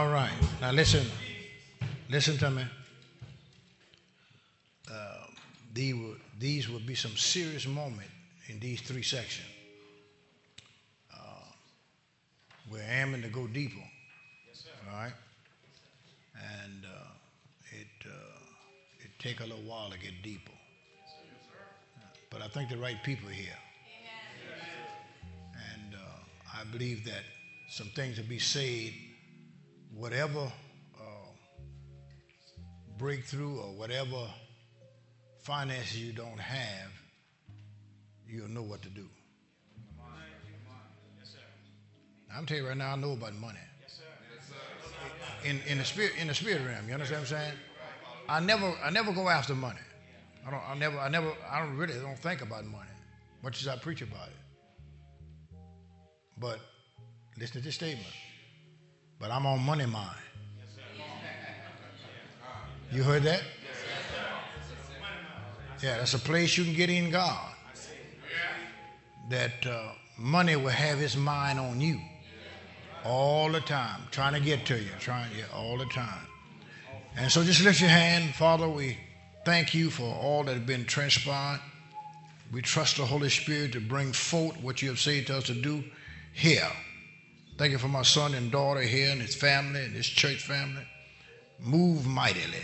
All right. Now listen to me. These will be some serious moments in these three sections. We're aiming to go deeper. Yes, sir. All right. And it take a little while to get deeper. Yes, sir. But I think the right people are here. Yes. And I believe that some things will be said, whatever breakthrough or whatever finances you don't have, you'll know what to do. Yes, sir. I'm telling you right now, I know about money. Yes, sir. Yes, sir. In the spirit realm, you understand what I'm saying? I never go after money. I don't think about money, much as I preach about it. But listen to this statement. But I'm on money mind. You heard that? Yeah, that's a place you can get in God. That money will have its mind on you all the time, trying to get to you, all the time. And so just lift your hand. Father, we thank you for all that has been transpired. We trust the Holy Spirit to bring forth what you have said to us to do here. Thank you for my son and daughter here and his family and his church family. Move mightily.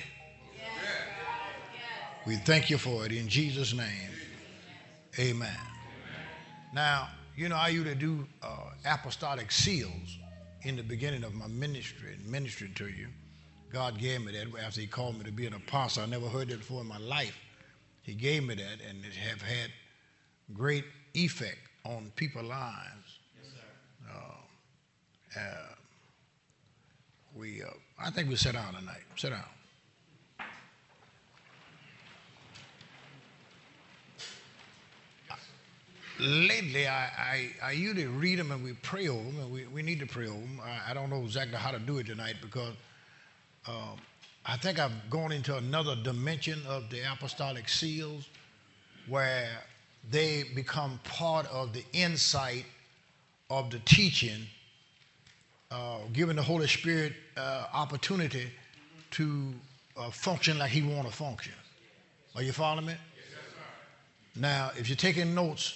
We thank you for it in Jesus' name. Amen. Now, you know, I used to do apostolic seals in the beginning of my ministry, ministering to you. God gave me that after he called me to be an apostle. I never heard that before in my life. He gave me that, and it have had great effect on people's lives. Yes, sir. I think we'll sit down tonight. Sit down. Lately, I usually read them and we pray over them, and we need to pray over them. I don't know exactly how to do it tonight because I think I've gone into another dimension of the apostolic seals where they become part of the insight of the teaching, giving the Holy Spirit opportunity to function like he want to function. Are you following me? Yes, sir. Now, if you're taking notes,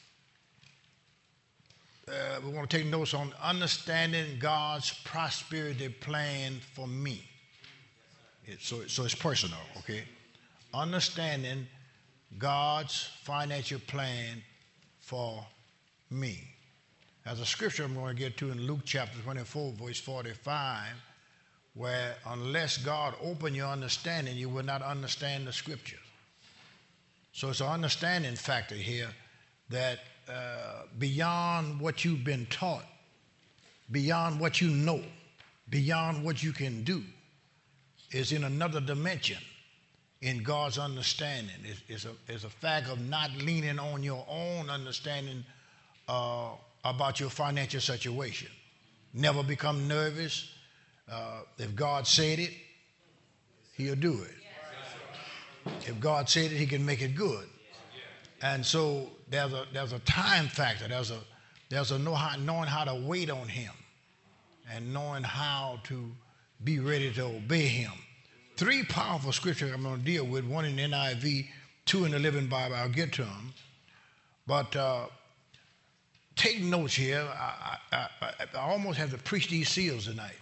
we want to take notes on understanding God's prosperity plan for me. So it's personal, okay? Understanding God's financial plan for me. There's a scripture I'm going to get to in Luke chapter 24, verse 45, where unless God open your understanding, you will not understand the scriptures. So it's an understanding factor here that beyond what you've been taught, beyond what you know, beyond what you can do, is in another dimension in God's understanding. It's a fact of not leaning on your own understanding about your financial situation. Never become nervous. If God said it, he'll do it. If God said it, he can make it good. And so there's a time factor. There's a knowing how to wait on him and knowing how to be ready to obey him. Three powerful scriptures I'm going to deal with, one in NIV, two in the Living Bible. I'll get to them. But take notes here. I almost have to preach these seals tonight.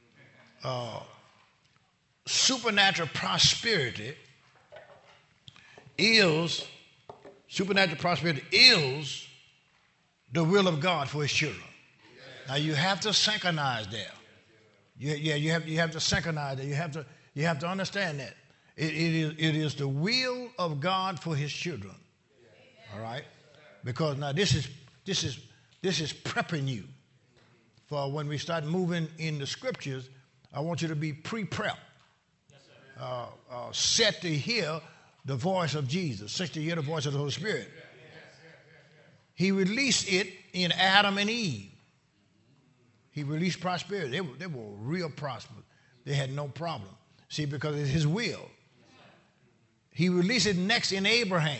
Supernatural prosperity is the will of God for his children. Now you have to synchronize there. You have to synchronize that. You have to understand that. It is the will of God for his children. All right? Because now this is prepping you for when we start moving in the scriptures. I want you to be pre-prepped. Set to hear the voice of Jesus, set to hear the voice of the Holy Spirit. He released it in Adam and Eve. He released prosperity. They were real prosperous. They had no problem. See, because it's his will. He released it next in Abraham.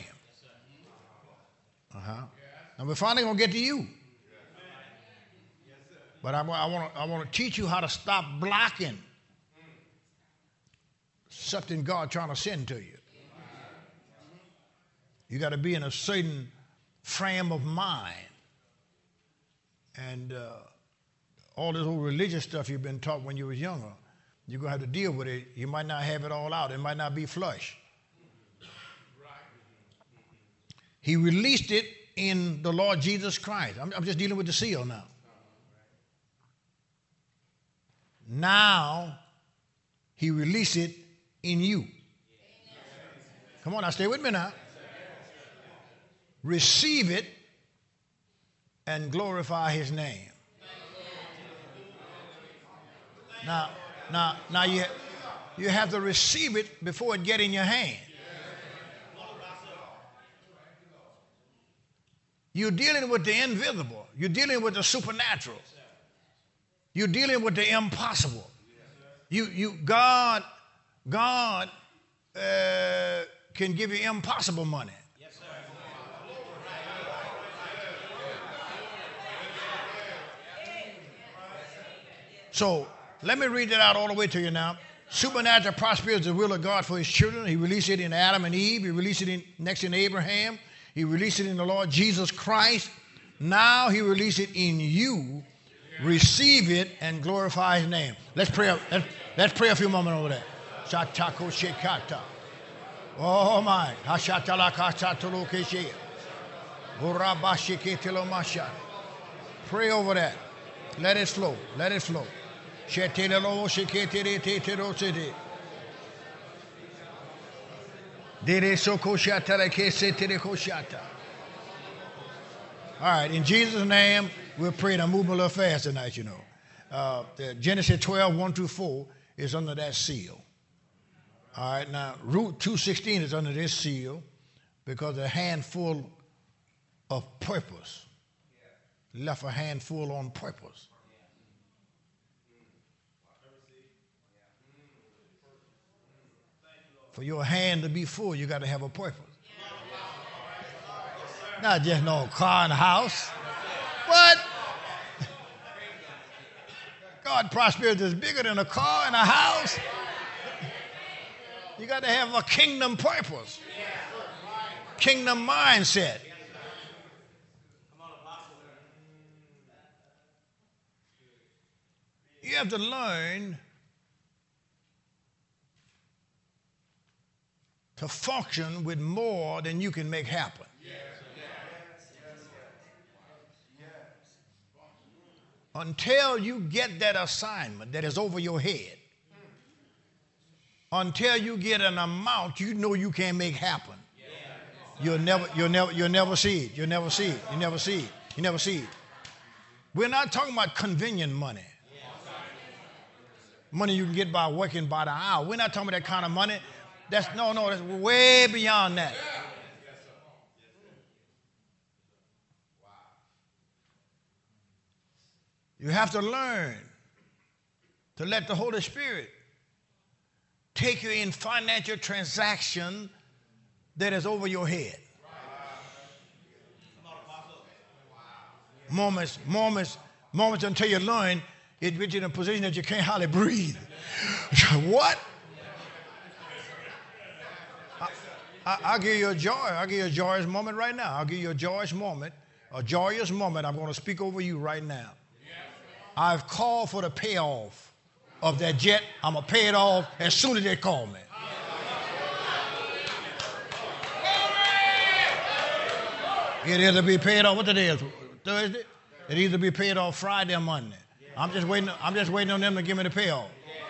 Now we're finally going to get to you. But I want to teach you how to stop blocking something God trying to send to you. You got to be in a certain frame of mind. And all this old religious stuff you've been taught when you was younger, you're going to have to deal with it. You might not have it all out. It might not be flush. He released it in the Lord Jesus Christ. I'm just dealing with the seal now. Now, he released it in you. Come on, now stay with me now. Receive it and glorify his name. Now you have to receive it before it get in your hand. You're dealing with the invisible. You're dealing with the supernatural. You're dealing with the impossible. God can give you impossible money. So let me read that out all the way to you now. Supernatural prosperity is the will of God for his children. He released it in Adam and Eve. He released it next in Abraham. He released it in the Lord Jesus Christ. Now he released it in you. Receive it and glorify his name. Let's pray. Let's pray a few moments over there. Shatako shekata. Oh my. Pray over that. Let it flow. Let it flow. All right, in Jesus' name, we'll pray. I'm moving a little fast tonight, you know. Genesis 12, 1-4 is under that seal. All right, now, Ruth 2:16 is under this seal because a handful of purpose. Left a handful on purpose. For your hand to be full, you got to have a purpose. Not just no car and a house. What? God prosperity is bigger than a car and a house. You got to have a kingdom purpose. Kingdom mindset. You have to learn to function with more than you can make happen. Until you get that assignment that is over your head, until you get an amount you know you can't make happen, you'll never see it. You'll never see it. You never see it. You never see it. We're not talking about convenient money. Money you can get by working by the hour. We're not talking about that kind of money. That's way beyond that. You have to learn to let the Holy Spirit take you in financial transaction that is over your head. Moments until you learn it puts you in a position that you can't hardly breathe. What? I'll give you a joy. I'll give you a joyous moment right now. I'll give you a joyous moment. A joyous moment. I'm going to speak over you right now. I've called for the payoff of that jet. I'm going to pay it off as soon as they call me. It either be paid off. What the day is? Thursday? It either be paid off Friday or Monday. I'm just waiting on them to give me the payoff.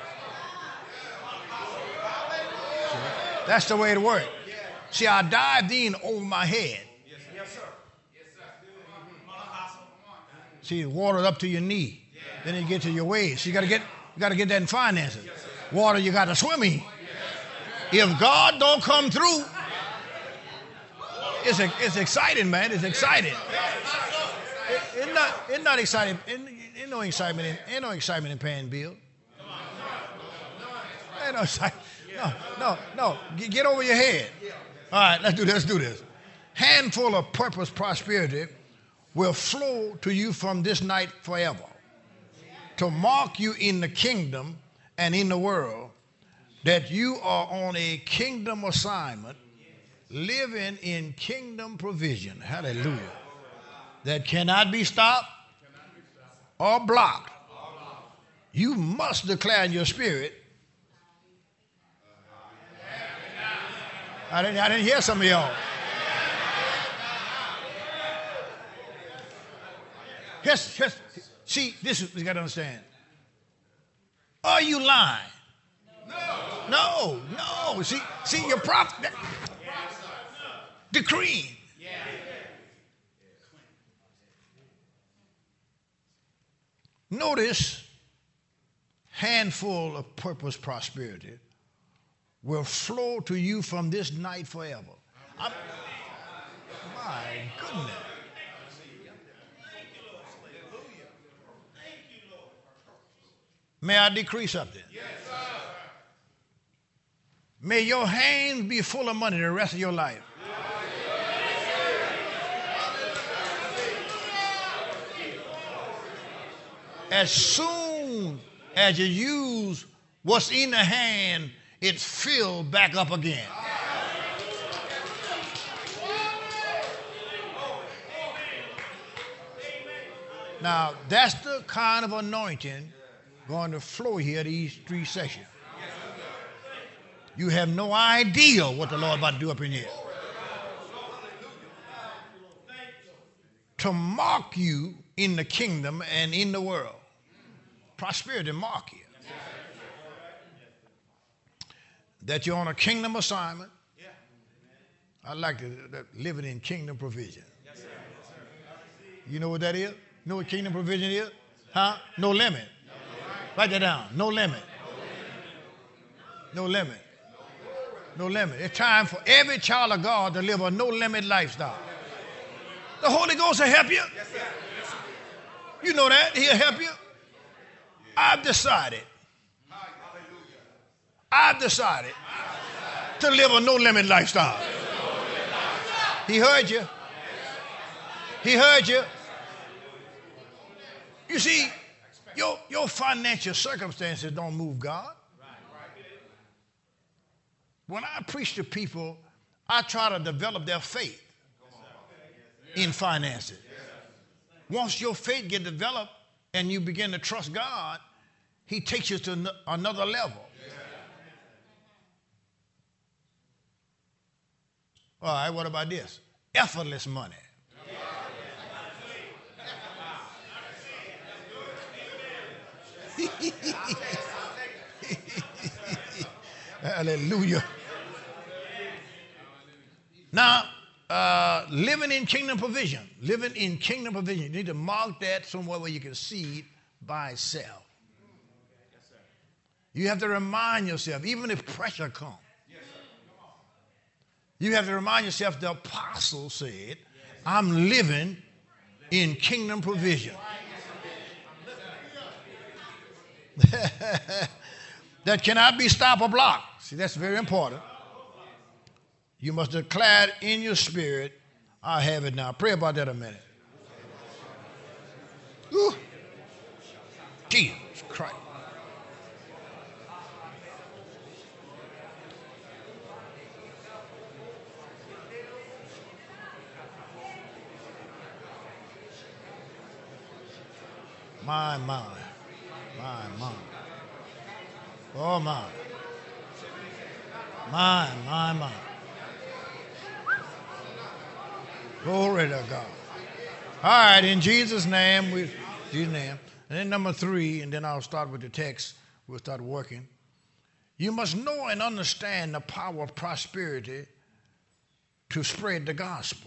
That's the way it works. See, I dived in over my head. Yes, sir. See, water up to your knee. Then you get to your waist. You got to get that in finances. Water you got to swim in. If God don't come through, it's exciting, man. It's exciting. It's not exciting. Ain't no excitement in paying bills. Ain't no excitement. No. Get over your head. All right, let's do this. Handful of purpose prosperity will flow to you from this night forever. to mark you in the kingdom and in the world, that you are on a kingdom assignment, living in kingdom provision. Hallelujah. That cannot be stopped or blocked. You must declare in your spirit. I didn't hear some of y'all. See, this is, you got to understand. Are you lying? No. See, your prophet decreeing. Notice, handful of purpose prosperity will flow to you from this night forever. My goodness. May I decree something? Yes, sir. May your hands be full of money the rest of your life. As soon as you use what's in the hand, it's filled back up again. Now, that's the kind of anointing going to flow here these 3 sessions. You have no idea what the Lord about to do up in here. To mark you in the kingdom and in the world. Prosperity mark you. That you're on a kingdom assignment. I like that living in kingdom provision. You know what that is? You know what kingdom provision is? Huh? No limit. Write that down. No limit. No limit. No limit. It's time for every child of God to live a no-limit lifestyle. The Holy Ghost will help you. You know that. He'll help you. I've decided to live a no-limit lifestyle. He heard you. He heard you. You see, your financial circumstances don't move God. When I preach to people, I try to develop their faith in finances. Once your faith gets developed and you begin to trust God, He takes you to another level. All right, what about this? Effortless money. Hallelujah. Now, living in kingdom provision. Living in kingdom provision. You need to mark that somewhere where you can see it by itself. You have to remind yourself, even if pressure comes, you have to remind yourself the apostle said, I'm living in kingdom provision. That cannot be stopped or blocked. See, that's very important. You must declare it in your spirit. I have it now. Pray about that a minute. Ooh. Jesus Christ. My. Oh, my. My. Glory to God. All right, in Jesus' name, And then number 3, and then I'll start with the text. We'll start working. You must know and understand the power of prosperity to spread the gospel.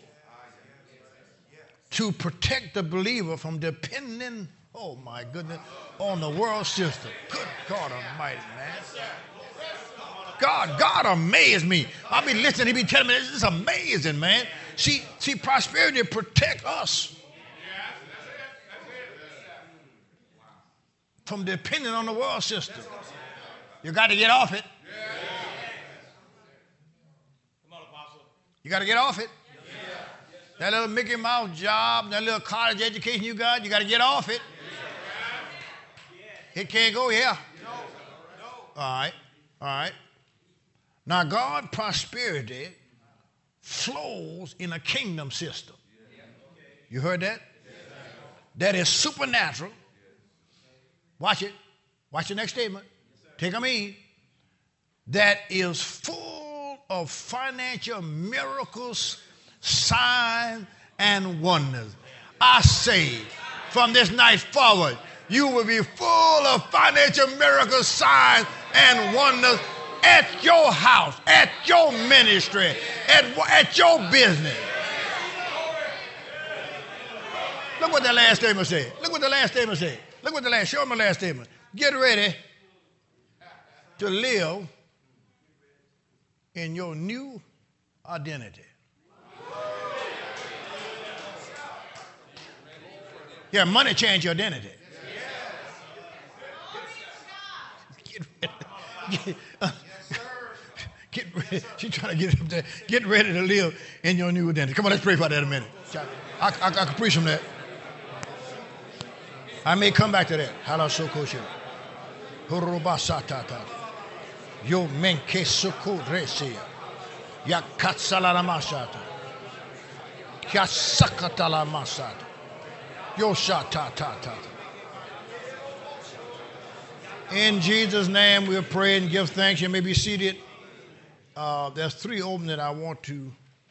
To protect the believer from depending, oh my goodness, on the world system. Good God Almighty, man. God amazed me. I'll be listening, he be telling me, this is amazing, man. See, prosperity protect us from depending on the world system. You got to get off it. You got to get off it. That little Mickey Mouse job, that little college education you got to get off it. It can't go here. All right. All right. Now, God prosperity flows in a kingdom system. You heard that? That is supernatural. Watch it. Watch the next statement. Take them in. That is full of financial miracles, signs, and wonders. I say, from this night forward, you will be full of financial miracles, signs, and wonders at your house, at your ministry, at your business. Look what the last statement said. Look what the last statement said. Look what the last, show me the last statement. Get ready to live in your new identity. Yeah, money change your identity. Get ready. She's trying to get up there. Get ready to live in your new identity. Come on, let's pray about that in a minute. I can preach from that. I may come back to that. Halasokosha. Horobasatata. Yo menke soko resia. Yakatsala masata. Kyasakatala masata. Yo shata tata. In Jesus' name we'll pray and give thanks. You may be seated. There's three open that I want to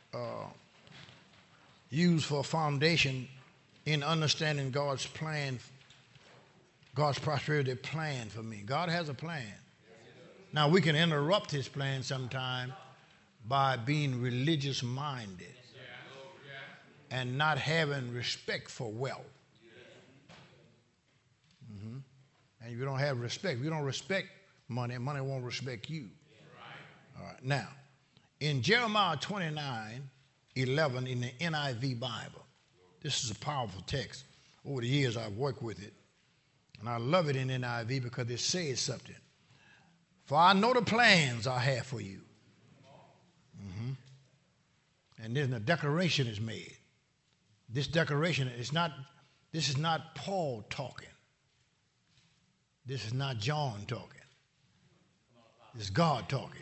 use for a foundation in understanding God's plan, God's prosperity plan for me. God has a plan. Now, we can interrupt his plan sometime by being religious minded and not having respect for wealth. Mm-hmm. And if you don't have respect, if you don't respect money, money won't respect you. All right. Now, in Jeremiah 29:11 in the NIV Bible, this is a powerful text. Over the years, I've worked with it. And I love it in NIV because it says something. For I know the plans I have for you. Mm-hmm. And then the declaration is made. This declaration is not, this is not Paul talking. This is not John talking. This is God talking.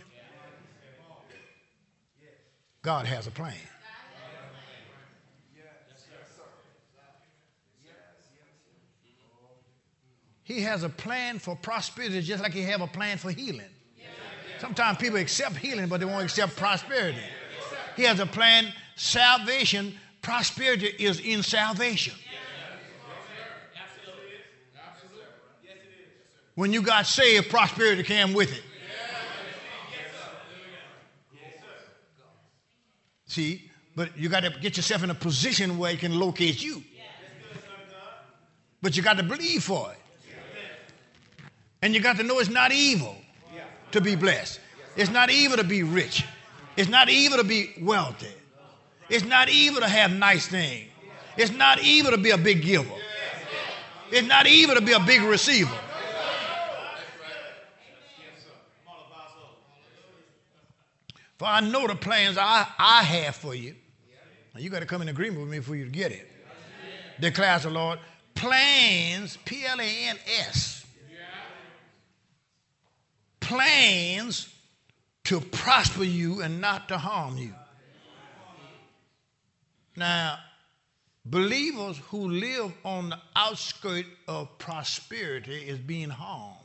God has a plan. He has a plan for prosperity just like he have a plan for healing. Sometimes people accept healing, but they won't accept prosperity. He has a plan, salvation, prosperity is in salvation. When you got saved, prosperity came with it. See, but you got to get yourself in a position where it can locate you. But you got to believe for it. And you got to know it's not evil to be blessed. It's not evil to be rich. It's not evil to be wealthy. It's not evil to have nice things. It's not evil to be a big giver. It's not evil to be a big receiver. For I know the plans I have for you. Now you got to come in agreement with me for you to get it. Declares the Lord. Plans, Plans. Plans to prosper you and not to harm you. Now, believers who live on the outskirts of prosperity is being harmed.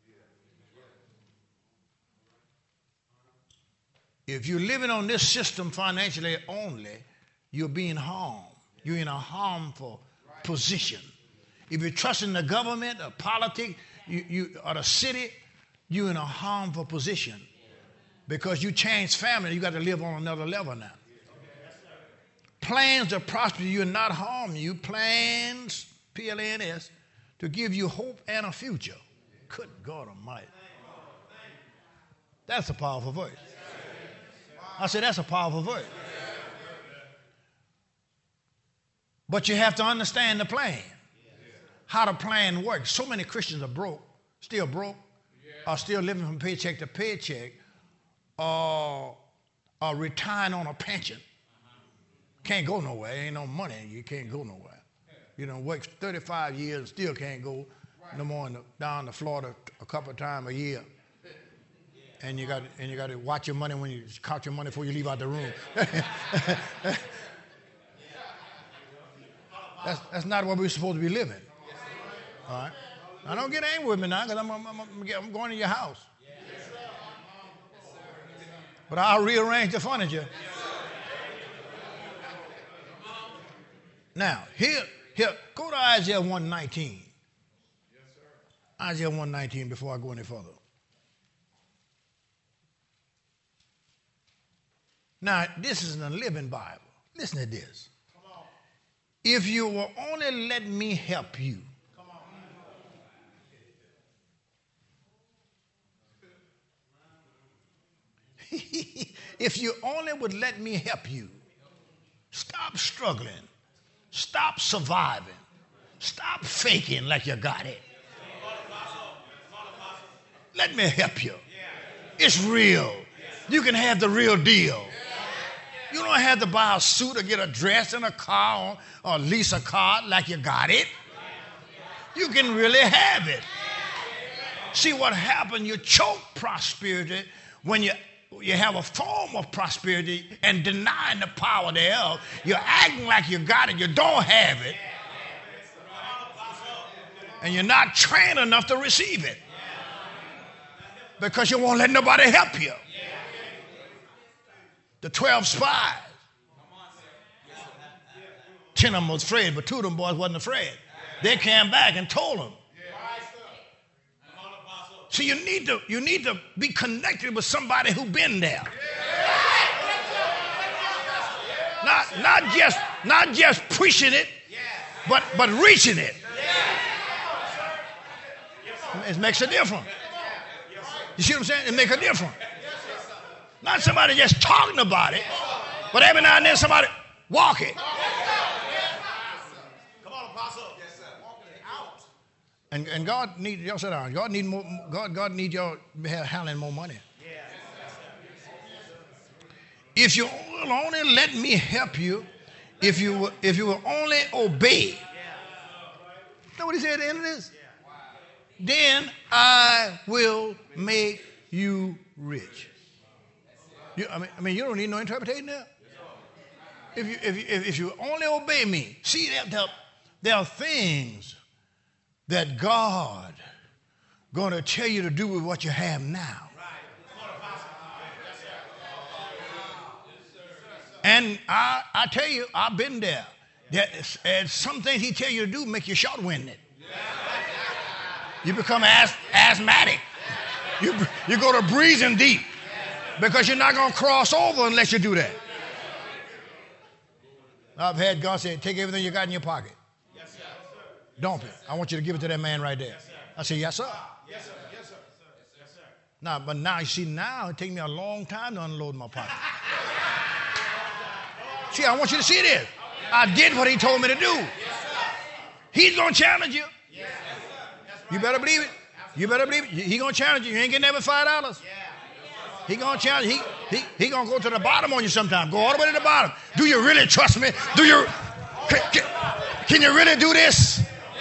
If you're living on this system financially only, you're being harmed. You're in a harmful position. If you're trusting the government or politics or the city, you're in a harmful position. Because you change family, you got to live on another level now. Plans to prosper you and not harm you. Plans, Plans, to give you hope and a future. Good God Almighty. That's a powerful verse. I said that's a powerful verse. But you have to understand the plan. How the plan works. So many Christians are broke, are still living from paycheck to paycheck, or retiring on a pension. Can't go nowhere. Ain't no money. You can't go nowhere. You know, work 35 years and still can't go no more down to Florida a couple of times a year. And you got to watch your money when you count your money before you leave out the room. That's not what we're supposed to be living. All right? Now don't get angry with me now, because I'm going to your house. But I'll rearrange the furniture. Now, here, go to Isaiah 1:19. Isaiah 1:19 before I go any further. Now, this is in the Living Bible. Listen to this. If you will only let me help you. If you only would let me help you, stop struggling, stop surviving, stop faking like you got it. Let me help you. It's real. You can have the real deal. You don't have to buy a suit or get a dress and a car or lease a car like you got it. You can really have it. See what happened? You choke prosperity when you have a form of prosperity and denying the power thereof. You're acting like you got it. You don't have it. And you're not trained enough to receive it. Because you won't let nobody help you. The 12 spies. 10 of them was afraid, but 2 of them boys wasn't afraid. They came back and told them. See, you need to be connected with somebody who's been there. Not just preaching it, but reaching it. It makes a difference. You see what I'm saying? It makes a difference. Not somebody just talking about it, but every now and then somebody walk it. Come on, Apostle. Yes, sir. Walking it out. And God need y'all sit down. God need more. God need y'all handling more money. If you will only let me help you, if you will only obey. You know what he said at the end of this? Then I will make you rich. I mean, you don't need no interpretation there. If you only obey me, see, there are things that God going to tell you to do with what you have now. And I tell you, I've been there. There's some things he tell you to do make you short-winded. You become asthmatic. You go to breathing deep. Because you're not going to cross over unless you do that. I've had God say, take everything you got in your pocket. Yes, sir. Dump it. I want you to give it to that man right there. Yes, I say, yes, sir. Yes, sir. Yes, sir. Yes, sir. But now, you see, now it takes me a long time to unload my pocket. See, I want you to see this. I did what he told me to do. He's going to challenge you. You better believe it. You better believe it. He's going to challenge you. You ain't getting there with $5. He gonna challenge. He gonna go to the bottom on you sometime. Go all the way to the bottom. Do you really trust me? Can you really do this?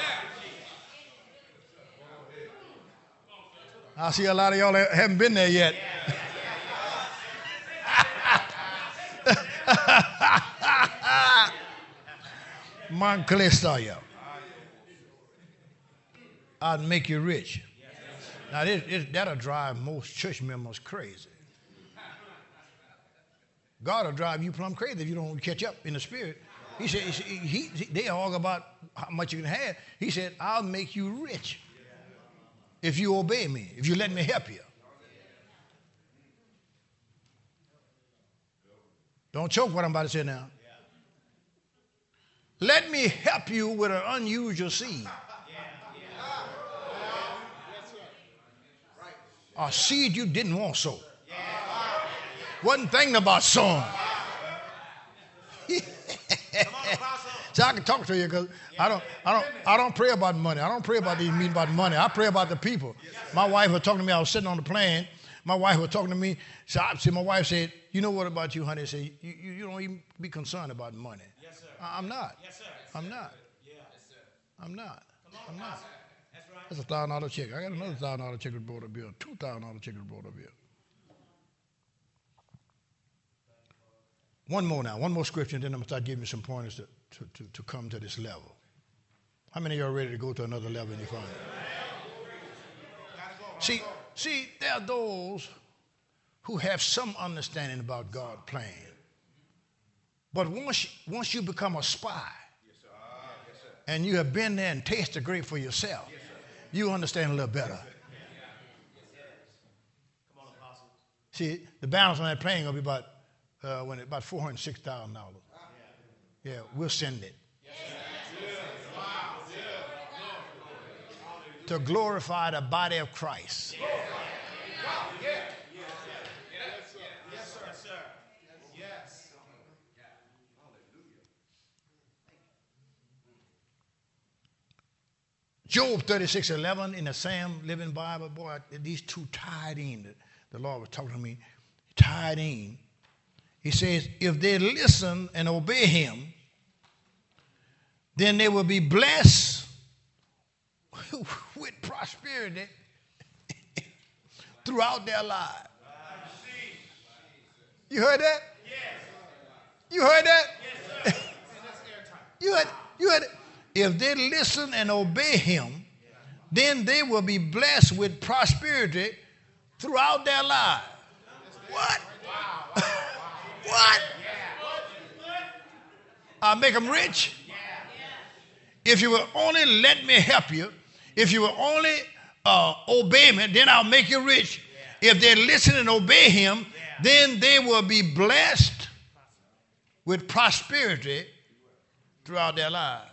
I see a lot of y'all haven't been there yet. Monclestaya. I'd make you rich. Now, that'll drive most church members crazy. God will drive you plumb crazy if you don't catch up in the spirit. He said, they argue about how much you can have. He said, I'll make you rich if you obey me, if you let me help you. Don't choke what I'm about to say now. Let me help you with an unusual seed. A seed you didn't want sow. Wasn't thinking about sowing. So I can talk to you because I don't pray about money. I don't pray about these meetings about money. I pray about the people. My wife was talking to me. I was sitting on the plane. My wife was talking to me. So my wife said, "You know what about you, honey?" I said, "You don't even be concerned about money." Yes, sir. I'm not. Yes, sir. I'm not. Yeah. I'm not. I'm not. That's That's $1,000 check. I got another $1,000 check was brought up here. $2,000 check was brought up here. One more now. One more scripture, and then I'm going to start giving you some pointers to come to this level. How many of you are ready to go to another level in your family? See, there are those who have some understanding about God's plan. But once you become a spy, and you have been there and tasted the grape for yourself, you understand a little better. See, the balance on that plane will be about $406,000. Yeah, we'll send it. To glorify the body of Christ. Job 36:11 in the Sam Living Bible, boy, these two tied in. The Lord was talking to me, tied in. He says, if they listen and obey him, then they will be blessed with prosperity throughout their lives. You heard that? You heard that? You heard it? If they listen and obey him, then they will be blessed with prosperity throughout their lives. What? What? I'll make them rich. If you will only let me help you, if you will only obey me, then I'll make you rich. If they listen and obey him, then they will be blessed with prosperity throughout their lives.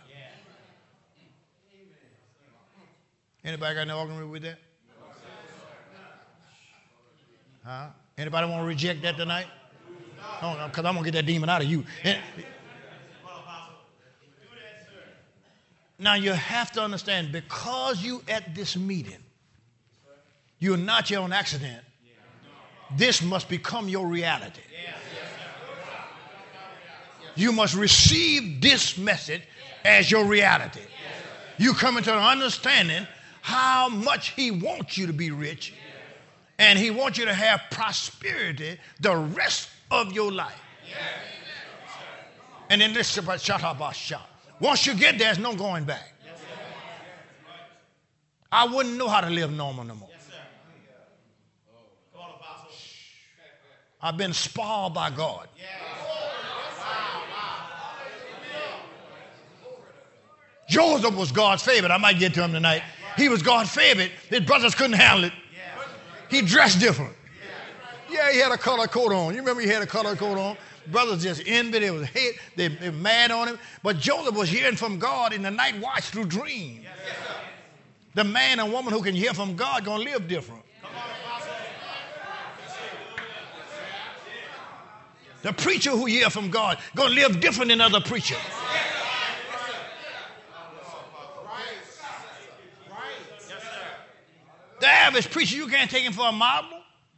Anybody got no argument with that? Huh? Anybody want to reject that tonight? Because I'm going to get that demon out of you. Now you have to understand, because you at this meeting, you're not here on accident. This must become your reality. You must receive this message as your reality. You come into an understanding how much he wants you to be rich, and he wants you to have prosperity the rest of your life. And then this is shot. Once you get there, there's no going back. I wouldn't know how to live normal no more. I've been spoiled by God. Joseph was God's favorite. I might get to him tonight. He was God's favorite. His brothers couldn't handle it. He dressed different. Yeah, he had a colored coat on. You remember he had a colored coat on? Brothers just envied. They was hate. They were mad on him. But Joseph was hearing from God in the night watch through dreams. The man and woman who can hear from God going to live different. The preacher who hear from God going to live different than other preachers. The average preacher, you can't take him for a model.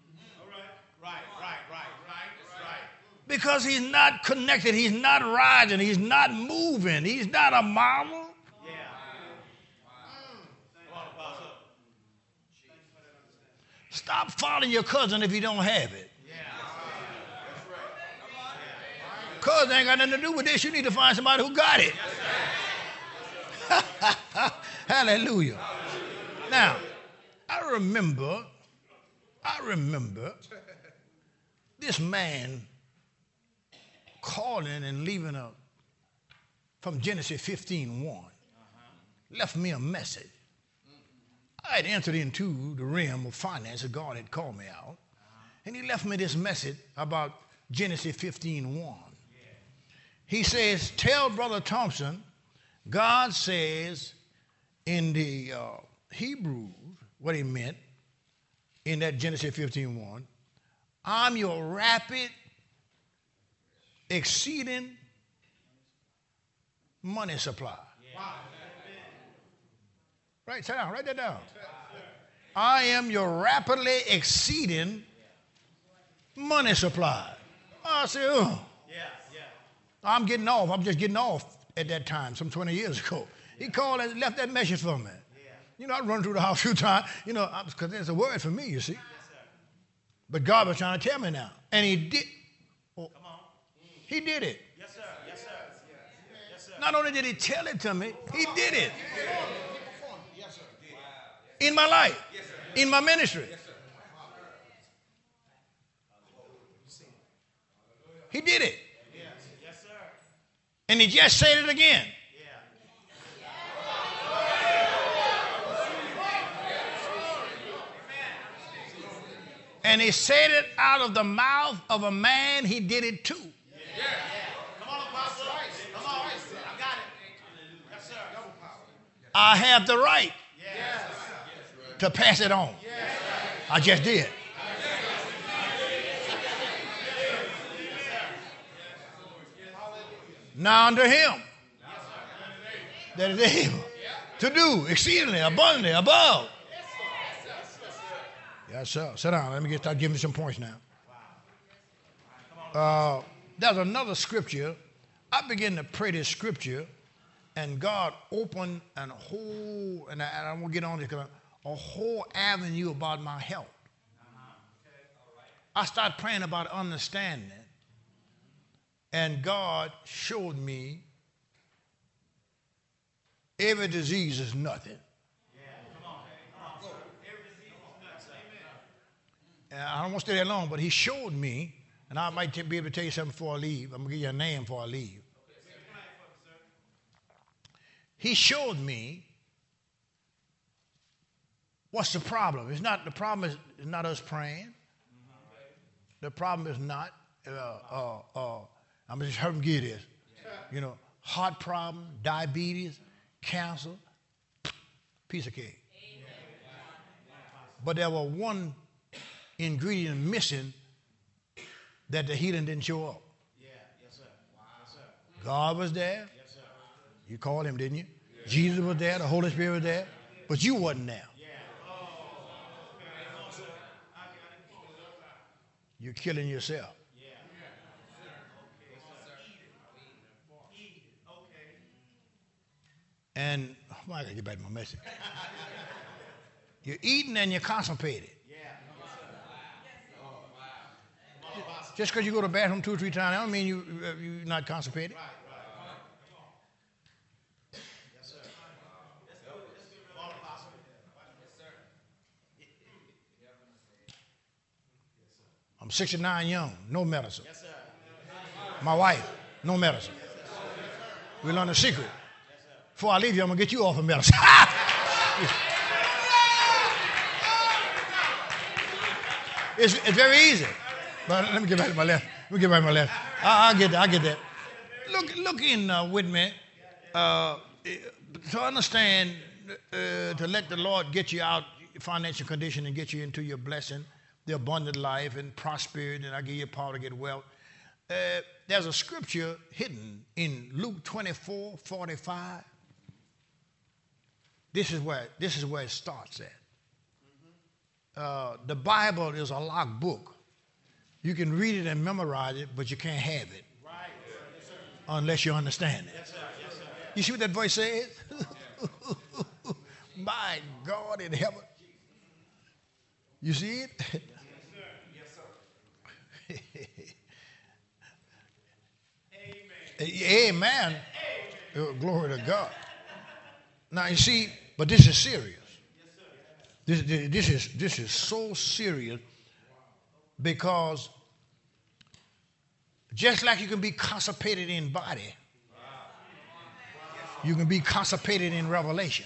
Because he's not connected, he's not rising, he's not moving, he's not a model. Stop following your cousin if you don't have it. Cousin ain't got nothing to do with this. You need to find somebody who got it. Hallelujah. Now, I remember this man calling and leaving from Genesis 15:1, left me a message. I had entered into the realm of finance that God had called me out, and he left me this message about Genesis 15:1. He says, tell Brother Thompson, God says in the Hebrews, what he meant in that Genesis 15:1, I'm your rapid, exceeding money supply. Right, sit down, write that down. I am your rapidly exceeding money supply. I said, oh. I'm getting off. I'm just getting off at that time, some 20 years ago. He called and left that message for me. You know, I run through the house a few times, you know, because there's a word for me, you see. But God was trying to tell me now. And he did. Oh, he did it. Yes, sir. Yes, sir. Yes, sir. Not only did he tell it to me, he did it. In my life, in my ministry. He did it. Yes, sir. And he just said it again. And he said it out of the mouth of a man he did it to. Come on, Apostle. Come on. I got it. Yes, sir. I have the right to pass it on. I just did. Now unto him that is able to do exceedingly abundantly above. Yes, sir. Sit down. Let me start giving you some points now. There's another scripture. I began to pray this scripture, and God opened a whole, and I won't get on this, a whole avenue about my health. I started praying about understanding, and God showed me every disease is nothing. And I don't want to stay there long, but he showed me, and I might be able to tell you something before I leave. I'm going to give you a name before I leave. He showed me what's the problem. It's not, the problem is not us praying. The problem is not, I'm just help him give this. You know, heart problem, diabetes, cancer, piece of cake. But there was one ingredient missing that the healing didn't show up. Yeah, yes, sir. Yes, sir. God was there. Yes, sir. You called him, didn't you? Jesus was there. The Holy Spirit was there. But you wasn't there. You're killing yourself. And I gotta get back to my message. You're eating and you're constipated. Just because you go to the bathroom 2 or 3 times, I don't mean you're not constipated. I'm 69 young, no medicine. My wife, no medicine. We learned a secret. Before I leave you, I'm going to get you off of medicine. It's very easy. But let me get back to my left. I'll get that. Look in with me to understand, to let the Lord get you out financial condition and get you into your blessing, the abundant life and prosperity, and I give you power to get wealth. There's a scripture hidden in Luke 24:45. This is where it starts at. The Bible is a locked book. You can read it and memorize it, but you can't have it unless you understand it. You see what that voice says? My God in heaven. You see it? Amen. Oh, glory to God. Now you see, but this is serious. This is so serious, because just like you can be constipated in body, you can be constipated in revelation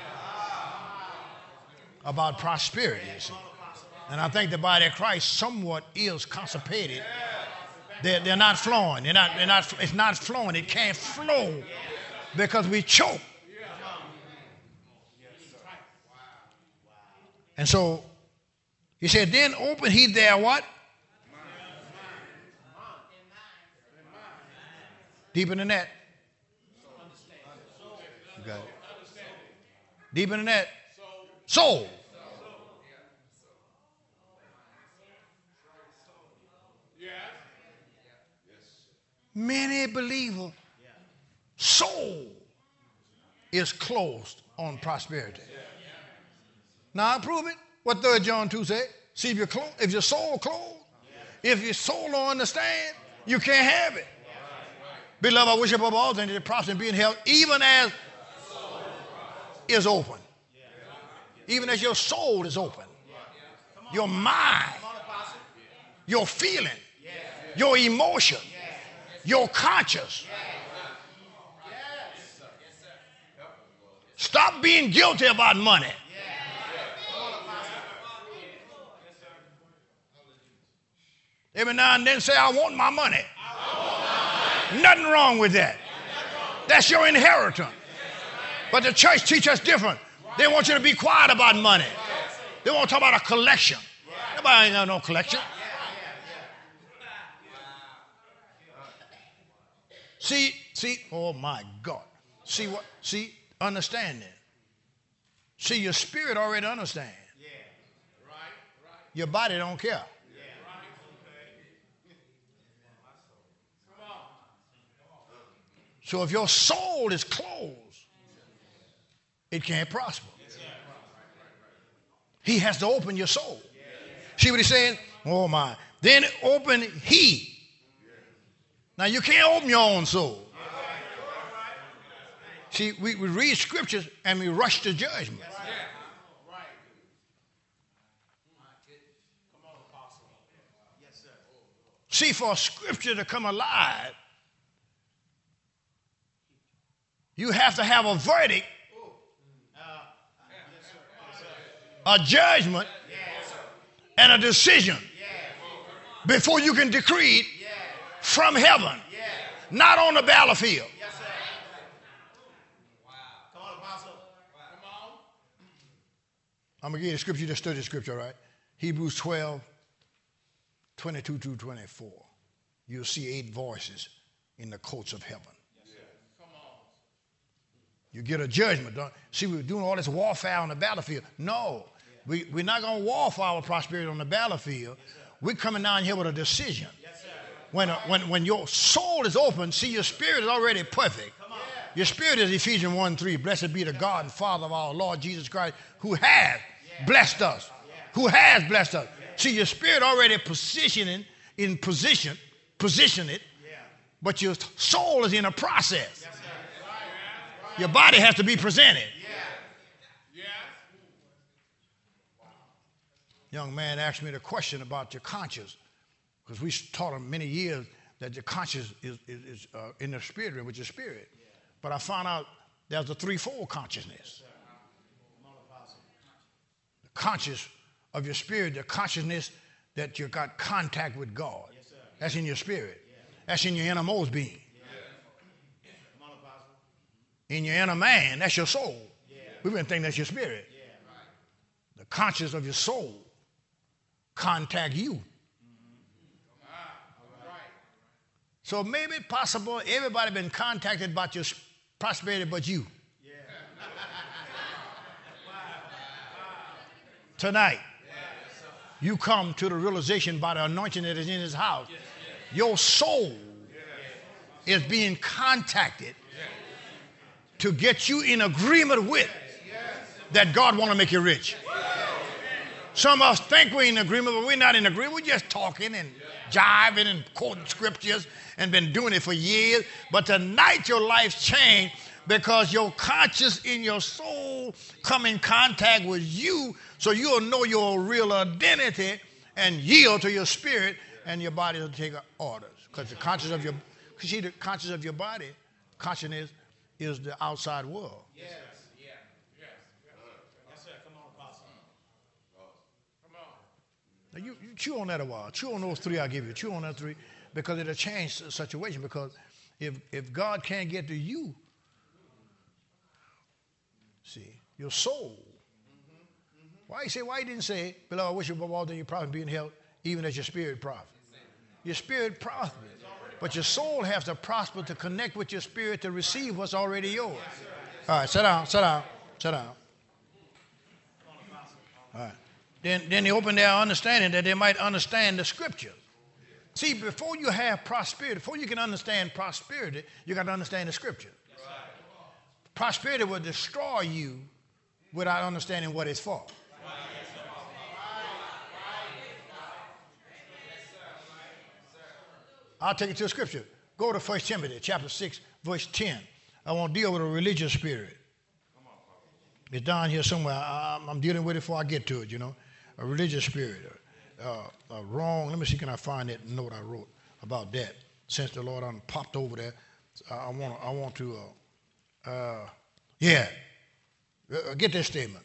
about prosperity. You see. And I think the body of Christ somewhat is constipated. They're not flowing. It's not flowing. It can't flow because we choke. And so he said, then open he there what? Deeper than that. You got it. Deeper than that. Soul. Many believers' soul is closed on prosperity. Now, prove it. What 3 John 2 say? See if your soul closed. If your soul don't understand, you can't have it. Beloved, I wish above all things that the prophet being held, even as is open. Even as your soul is open. Your mind, your feeling, your emotion, your conscience. Stop being guilty about money. Every now and then say, I want my money. Nothing wrong with that. That's your inheritance. But the church teaches us different. They want you to be quiet about money. They want to talk about a collection. Nobody ain't got no collection. See, oh my God. See, understanding. See, your spirit already understands. Your body don't care. So if your soul is closed, it can't prosper. He has to open your soul. See what he's saying? Oh my. Then open he. Now you can't open your own soul. See, we read scriptures and we rush to judgment. See, for a scripture to come alive, you have to have a verdict, a judgment, and a decision before you can decree it from heaven, not on the battlefield. I'm going to give you the scripture. You just studied the scripture, right? Hebrews 12, 22 through 24. You'll see 8 voices in the courts of heaven. You get a judgment. See, we're doing all this warfare on the battlefield. No, we're not going to war for our prosperity on the battlefield. We're coming down here with a decision. When your soul is open, see, your spirit is already perfect. Your spirit is Ephesians 1:3. Blessed be the God and Father of our Lord Jesus Christ, who has blessed us. Who has blessed us. See, your spirit already positioned, but your soul is in a process. Your body has to be presented. Young man asked me the question about your conscience, because we taught him many years that your conscience is in the spirit realm with your spirit. But I found out there's a threefold consciousness. The conscious of your spirit, the consciousness that you got contact with God. That's in your spirit. That's in your innermost being. In your inner man, that's your soul. We've been thinking that's your spirit. The conscience of your soul contact you. So maybe possible everybody been contacted about your prosperity but you. Tonight, you come to the realization by the anointing that is in his house. Your soul is being contacted to get you in agreement with that God want to make you rich. Some of us think we're in agreement, but we're not in agreement. We're just talking and jiving and quoting scriptures and been doing it for years. But tonight your life's changed because your conscience in your soul come in contact with you, so you'll know your real identity and yield to your spirit, and your body will take orders. Because the conscience of your body, consciousness, is the outside world. Yes. Yes, sir. Come on, Apostle. Come on. Now you chew on that a while. Chew on those 3 I give you. Chew on that 3, because it'll change the situation. Because if God can't get to you, see, your soul. Why he didn't say, beloved, I wish you above all that your prophet being held, even as your spirit prophet. Your spirit prophet. But your soul has to prosper to connect with your spirit to receive what's already yours. All right, sit down. All right. Then they open their understanding that they might understand the scripture. See, before you have prosperity, before you can understand prosperity, you got to understand the scripture. Prosperity will destroy you without understanding what it's for. I'll take you to a scripture. Go to 1 Timothy chapter 6, verse 10. I want to deal with a religious spirit. It's down here somewhere. I'm dealing with it before I get to it, you know. A religious spirit. Wrong. Let me see, can I find that note I wrote about that? Since the Lord popped over there, I want to, get this statement.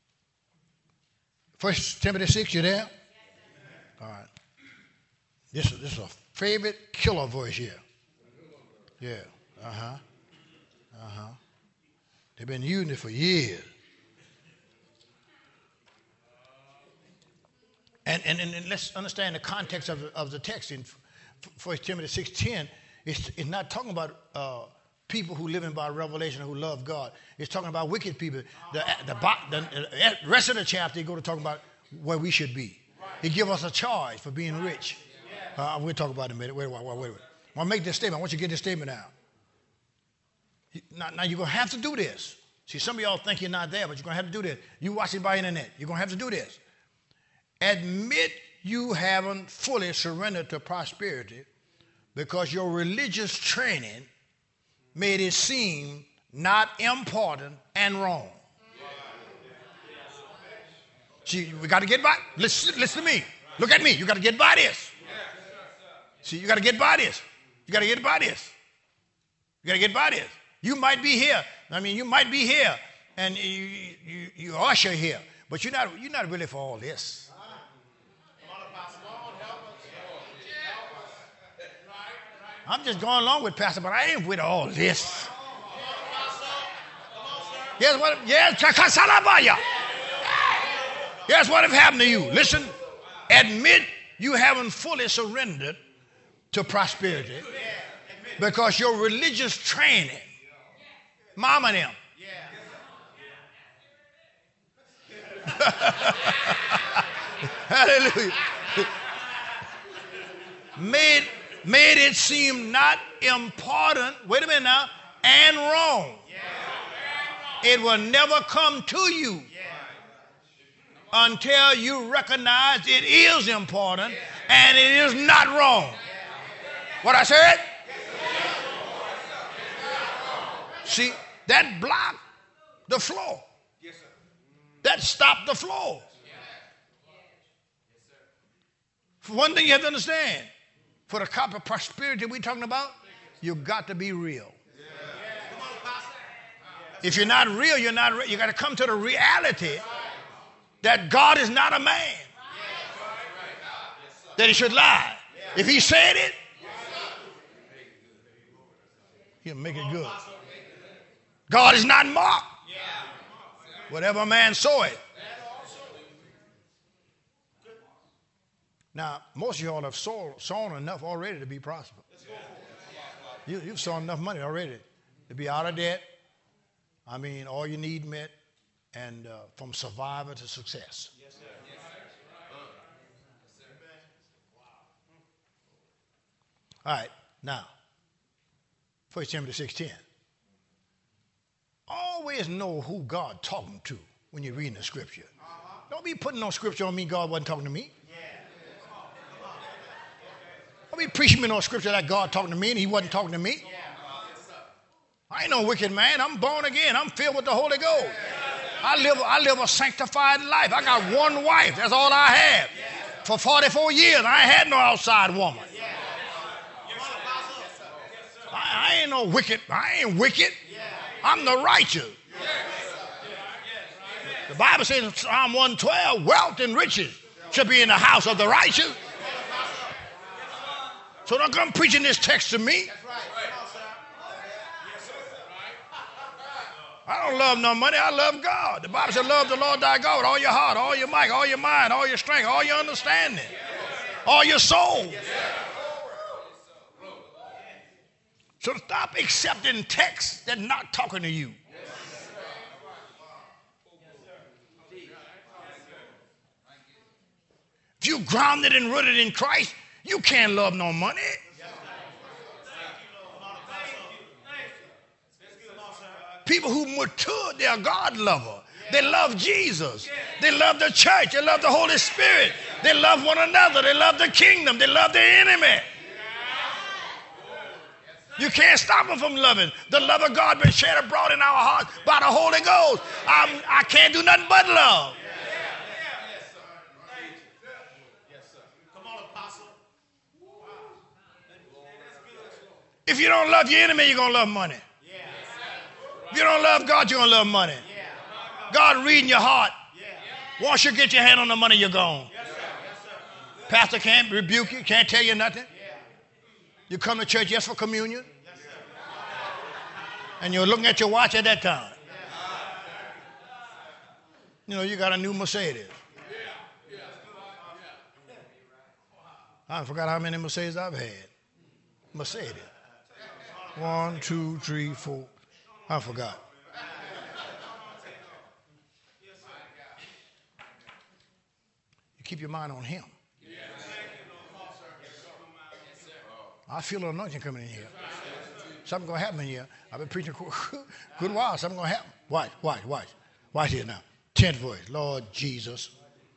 1 Timothy 6, you there? All right. This is a favorite killer voice here. Yeah. They've been using it for years. And let's understand the context of the text in 1 Timothy 6:10. It's not talking about people who live in by revelation who love God. It's talking about wicked people. The rest of the chapter, you go to talk about where we should be. He gives us a charge for being rich. We'll talk about it in a minute. Wait. I want to make this statement. I want you to get this statement out. Now you're going to have to do this. See, some of y'all think you're not there, but you're going to have to do this. You watch it by internet. You're going to have to do this. Admit you haven't fully surrendered to prosperity because your religious training made it seem not important and wrong. See, we got to get by. Listen to me. Look at me. You got to get by this. See, you got to get by this. You got to get by this. You got to get by this. You might be here. You might be here, and you usher here, but you're not really for all this. I'm just going along with Pastor, but I ain't with all this. Here's what have happened to you. Listen, admit you haven't fully surrendered to prosperity because your religious training, mama and them, hallelujah, made it seem not important, wait a minute now, and wrong. It will never come to you until you recognize it is important and it is not wrong. What I said? See, that blocked the flow. That stopped the flow. For one thing you have to understand, for the type of prosperity we're talking about, you've got to be real. If you're not real, you're not real. You got to come to the reality that God is not a man that he should lie. If he said it, he'll make it good. God is not mocked. Whatever a man soweth. Now, most of y'all have sown enough already to be prosperous. You've sown enough money already to be out of debt. All you need met, and from survivor to success. All right, now, 1 Timothy 6:10. Always know who God talking to when you're reading the scripture. Don't be putting no scripture on me God wasn't talking to me. Don't be preaching me no scripture that God talking to me and he wasn't talking to me. I ain't no wicked man. I'm born again. I'm filled with the Holy Ghost. I live a sanctified life. I got one wife. That's all I have. For 44 years, I ain't had no outside woman. I ain't no wicked. I ain't wicked. I'm the righteous. The Bible says in Psalm 112, wealth and riches should be in the house of the righteous. So don't come preaching this text to me. I don't love no money. I love God. The Bible says love the Lord thy God with all your heart, all your might, all your mind, all your strength, all your understanding, all your soul. So stop accepting texts that are not talking to you. If you're grounded and rooted in Christ, you can't love no money. People who matured, they're God lover. They love Jesus. They love the church. They love the Holy Spirit. They love one another. They love the kingdom. They love their enemy. You can't stop them from loving. The love of God been shed abroad in our hearts by the Holy Ghost. I can't do nothing but love. If you don't love your enemy, you're going to love money. If you don't love God, you're going to love money. God reading your heart. Once you get your hand on the money, you're gone. Pastor can't rebuke you, can't tell you nothing. You come to church just for communion. And you're looking at your watch at that time. You know, you got a new Mercedes. I forgot how many Mercedes I've had. Mercedes. 1, 2, 3, 4. I forgot. You keep your mind on him. I feel an anointing coming in here. Something going to happen in here. I've been preaching a good while. Something going to happen. Watch. Watch here now. 10th voice. Lord Jesus.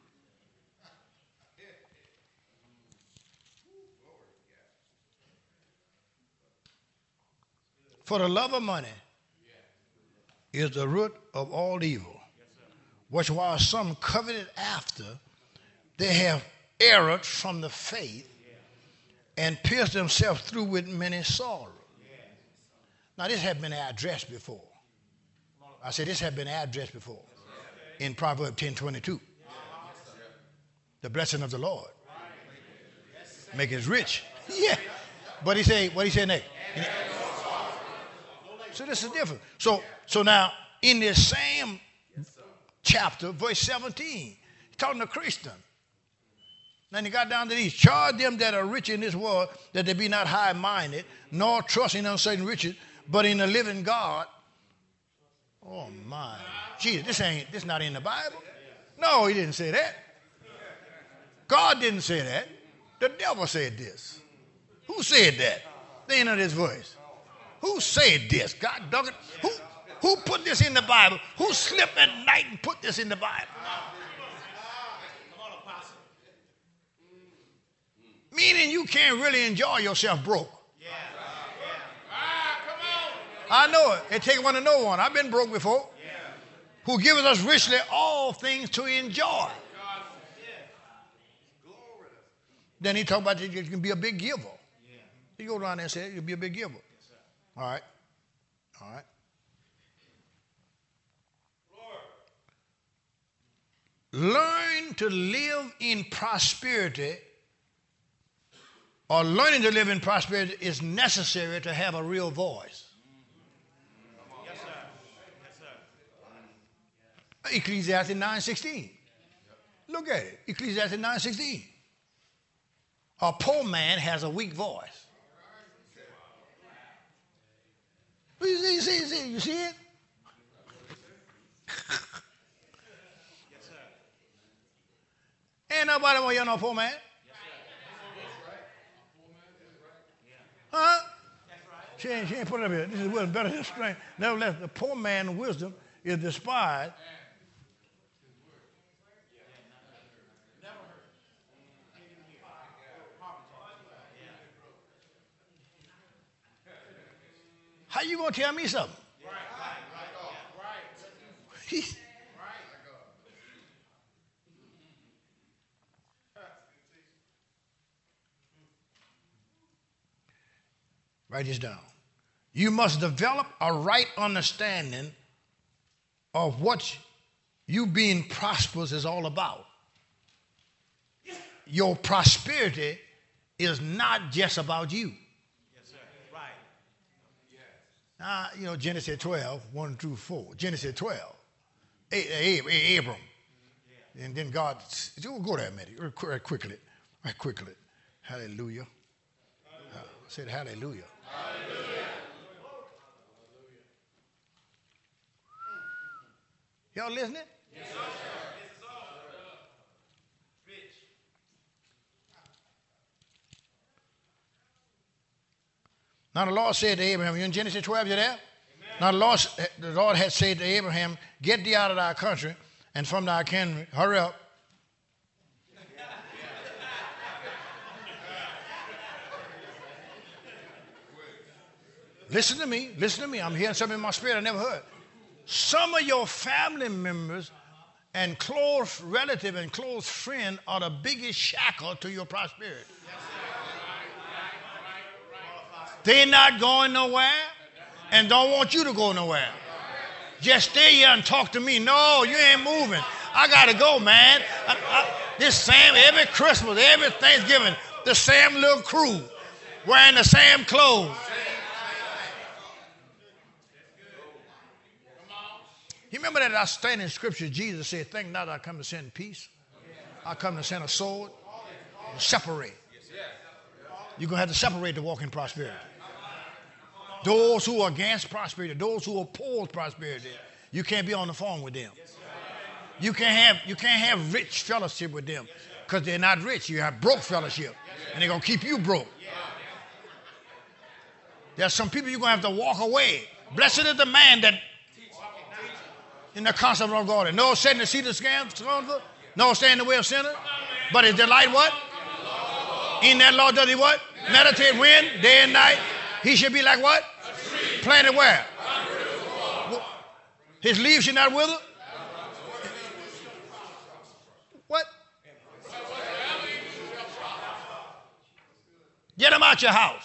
For the love of money is the root of all evil, which while some coveted after, they have erred from the faith and pierced themselves through with many sorrows. Now, this had been addressed before. I said this had been addressed before in Proverbs 10:22. The blessing of the Lord maketh rich. Yeah. But he said, what he said next? So this is different. So now, in this same chapter, verse 17, he's talking to Christian. Then he got down to these. Charge them that are rich in this world, that they be not high-minded, nor trust in uncertain riches, but in the living God. Oh, my. Jesus, this not in the Bible. No, he didn't say that. God didn't say that. The devil said this. Who said that? The end of this verse. Who said this? God dug it. Who put this in the Bible? Who slept at night and put this in the Bible? Meaning you can't really enjoy yourself broke. I know it. It takes one to know one. I've been broke before. Who giveth us richly all things to enjoy. Then he talked about you can be a big giver. He go around there and say you can be a big giver. All right. Learn to live in prosperity, or learning to live in prosperity is necessary to have a real voice. Yes, sir. Yes, sir. Ecclesiastes 9:16. Look at it. Ecclesiastes 9:16. A poor man has a weak voice. You see it? Ain't nobody want to hear no poor man. Huh? She ain't put it up here. This is wisdom better than strength. Nevertheless, the poor man's wisdom is despised. How you going to tell me something? Write this down. You must develop a right understanding of what you being prosperous is all about. Your prosperity is not just about you. Yes, sir. Right. Now, you know, Genesis 12, 1 through 4. Genesis 12. Abram. And then God, go there a minute, right quickly. Hallelujah. Said hallelujah. Hallelujah. Y'all listening? Yes, sir. Now the Lord said to Abraham, you in Genesis 12, you there? Amen. Now the Lord had said to Abraham, get thee out of thy country and from thy kindred, hurry up. Listen to me. Listen to me. I'm hearing something in my spirit I never heard. Some of your family members and close relative and close friend are the biggest shackle to your prosperity. They're not going nowhere and don't want you to go nowhere. Just stay here and talk to me. No, you ain't moving. I got to go, man. This same, every Christmas, every Thanksgiving, the same little crew wearing the same clothes. You remember that I stand in Scripture, Jesus said, think not I come to send peace. I come to send a sword to separate. You're going to have to separate to walk in prosperity. Those who are against prosperity, those who oppose prosperity, you can't be on the phone with them. You can't have rich fellowship with them because they're not rich. You have broke fellowship, and they're going to keep you broke. There's some people you're going to have to walk away. Blessed is the man that in the concept of God. And no set in the seat of scornful, no stand in the way of sinners, but his delight what? In that law does he what? Meditate when? Day and night. He should be like what? Planted where? His leaves should not wither. What? Get them out your house.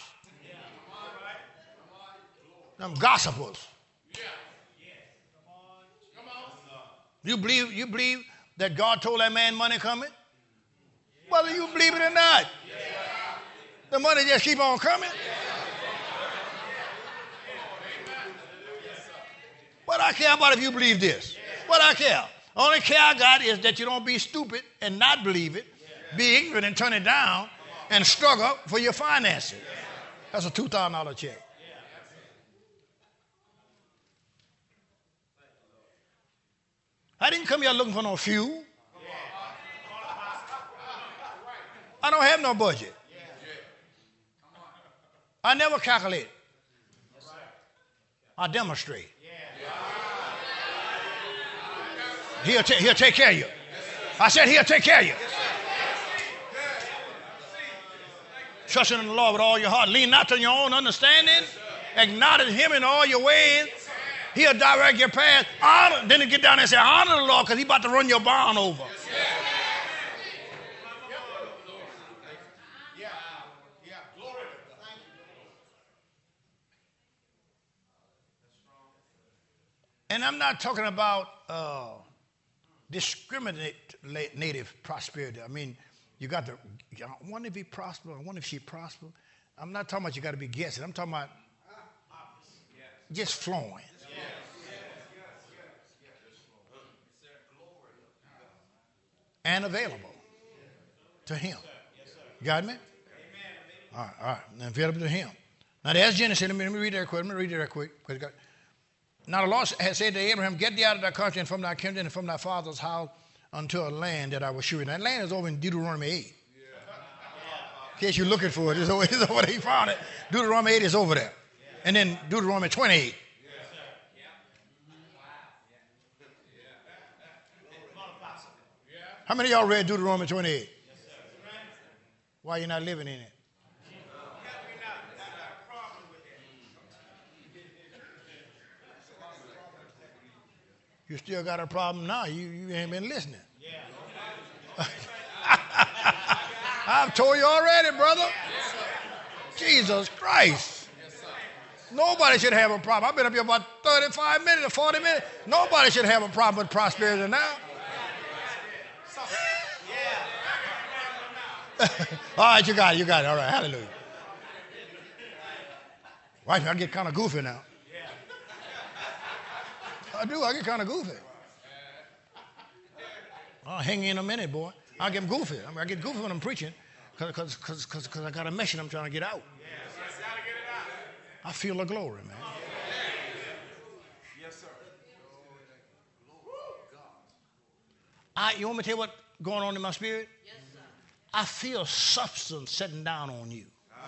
Them gossipers. You believe that God told that man money coming? Whether you believe it or not. The money just keep on coming. What I care about if you believe this? What I care? Only care I got is that you don't be stupid and not believe it, be ignorant and turn it down, and struggle for your finances. That's a $2,000 check. I didn't come here looking for no fuel. I don't have no budget. I never calculate. I demonstrate. He'll take care of you. I said he'll take care of you. Trusting in the Lord with all your heart. Lean not to your own understanding. Acknowledge him in all your ways. He'll direct your path. Honor. Then he get down there and say, honor the Lord because he's about to run your barn over. And I'm not talking about discriminative prosperity. I mean, you got to, I wonder if he prosper. I wonder if she prosper. I'm not talking about you got to be guessing. I'm talking about just flowing. And available to him. You got me? All right. Now available to him. Now there's Genesis. Let me read that quick. Now the Lord had said to Abraham, get thee out of thy country and from thy kindred and from thy father's house unto a land that I will show you. That land is over in Deuteronomy 8. In case you're looking for it, it's over there. He found it. Deuteronomy 8 is over there. And then Deuteronomy 28. How many of y'all read Deuteronomy 28? Why are you not living in it? You still got a problem now. You ain't been listening. I've told you already, brother. Jesus Christ. Nobody should have a problem. I've been up here about 35 minutes or 40 minutes. Nobody should have a problem with prosperity now. All right, you got it. All right, hallelujah. Right, I get kind of goofy now. I do. I get kind of goofy. I'll hang in a minute, boy. I'll get goofy. I get goofy when I'm preaching because I got a mission I'm trying to get out. I feel the glory, man. Yes, sir. You want me to tell you what's going on in my spirit? Yes, sir. I feel substance sitting down on you.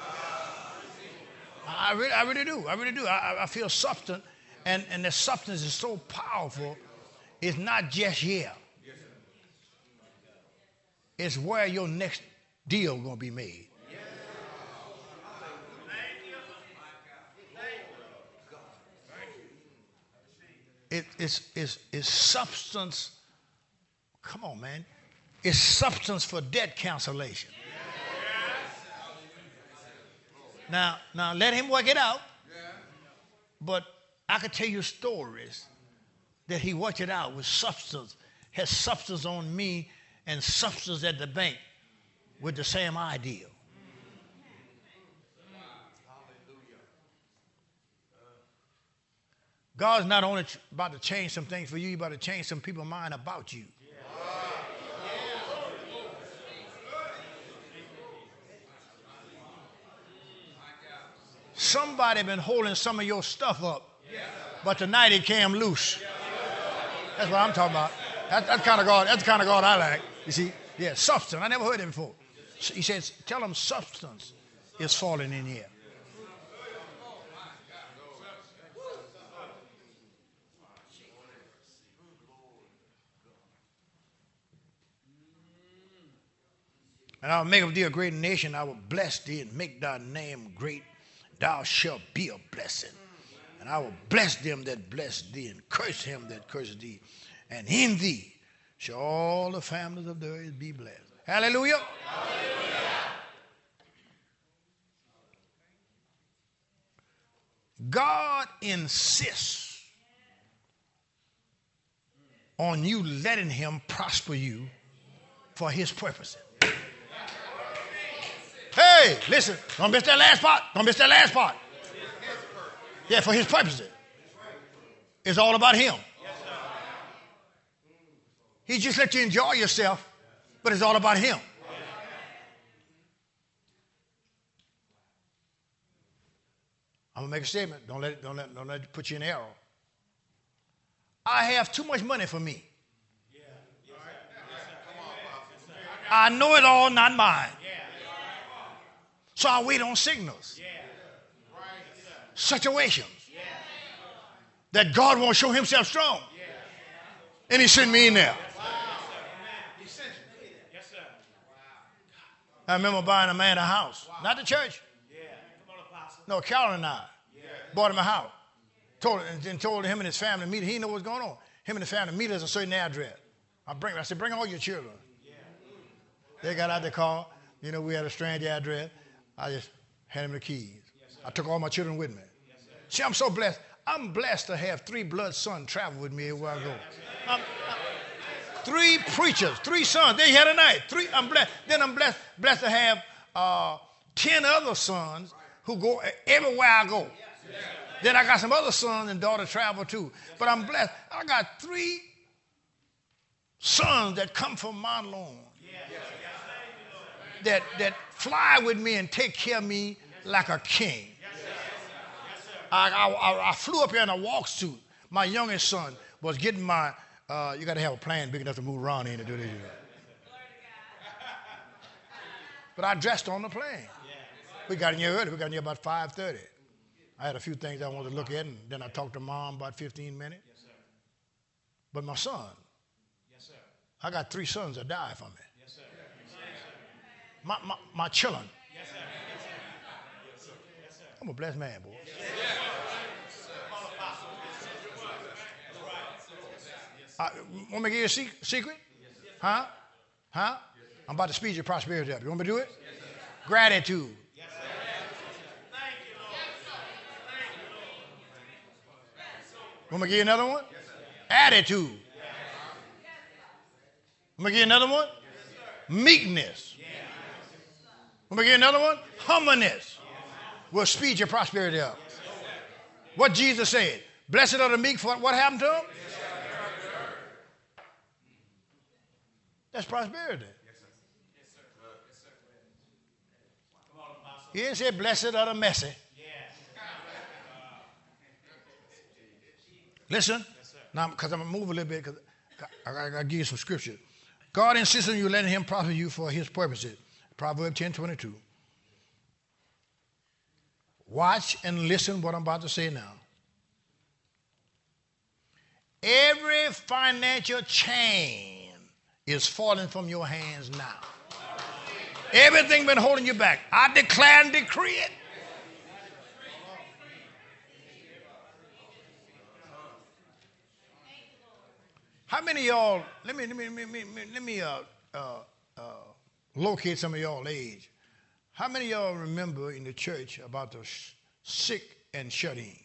I really do. I feel substance. And the substance is so powerful, it's not just here. It's where your next deal going to be made. It's substance. Come on, man. It's substance for debt cancellation. Now let him work it out. But I could tell you stories that he worked it out with substance, has substance on me and substance at the bank with the same idea. God's not only about to change some things for you, he's about to change some people's mind about you. Somebody been holding some of your stuff up, but tonight it came loose. That's what I'm talking about. That's kind of God. That's the kind of God I like. You see, yeah, substance. I never heard it before. He says, "Tell them substance is falling in here." And I will make of thee a great nation. I will bless thee and make thy name great. Thou shalt be a blessing. And I will bless them that bless thee and curse him that curses thee. And in thee shall all the families of the earth be blessed. Hallelujah. Hallelujah. God insists on you letting him prosper you for his purposes. Hey, listen, don't miss that last part. Don't miss that last part. Yeah, for his purposes. It's all about him. He just let you enjoy yourself, but it's all about him. I'm gonna make a statement. Don't let it put you in error. I have too much money for me. I know it all, not mine. So I wait on signals, situations that God won't show himself strong. And he sent me in there. I remember buying a man a house. Not the church. No, Carolyn and I bought him a house. Told him and his family meet. He didn't know what's going on. Him and the family meet at a certain address. I said, bring all your children. They got out the car. You know, we had a strange address. I just handed him the keys. I took all my children with me. See, I'm so blessed. I'm blessed to have 3 blood sons travel with me everywhere I go. 3 preachers, 3 sons. They had a night. 3. I'm blessed. Then I'm blessed to have 10 other sons who go everywhere I go. Then I got some other sons and daughters travel too. But I'm blessed. I got 3 sons that come from Mount Lawn. That fly with me and take care of me like a king. I flew up here in a walk suit. My youngest son was getting my, you got to have a plane big enough to move around in to do this. But I dressed on the plane. We got in here early. We got in here about 5:30. I had a few things I wanted to look at, and then I talked to Mom about 15 minutes. But my son, I got 3 sons that died for me. My children. I'm a blessed man, boy. Want me to give you a secret? Huh? I'm about to speed your prosperity up. You want me to do it? Gratitude. Want me to give you another one? Attitude. Want me to give you another one? Meekness. Want me to give you another one? Humbleness. Will speed your prosperity up. What Jesus said. Blessed are the meek, for what happened to them? That's prosperity. He didn't say blessed are the messy. Listen, now because I'm going to move a little bit because I got to give you some scripture. God insists on you letting him prosper you for his purposes. Proverbs 10:22. Watch and listen what I'm about to say now. Every financial chain is falling from your hands now. Everything been holding you back. I declare and decree it. many of y'all, let me locate some of y'all age. How many of y'all remember in the church about the sick and shut in?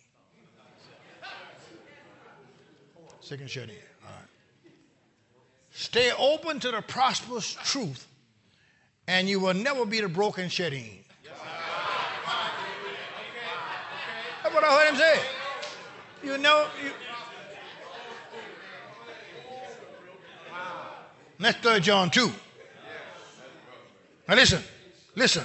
Sick and shut in. All right. Stay open to the prosperous truth, and you will never be the broken shut in. That's what I heard him say. You know, that's 3 John 2. Now listen.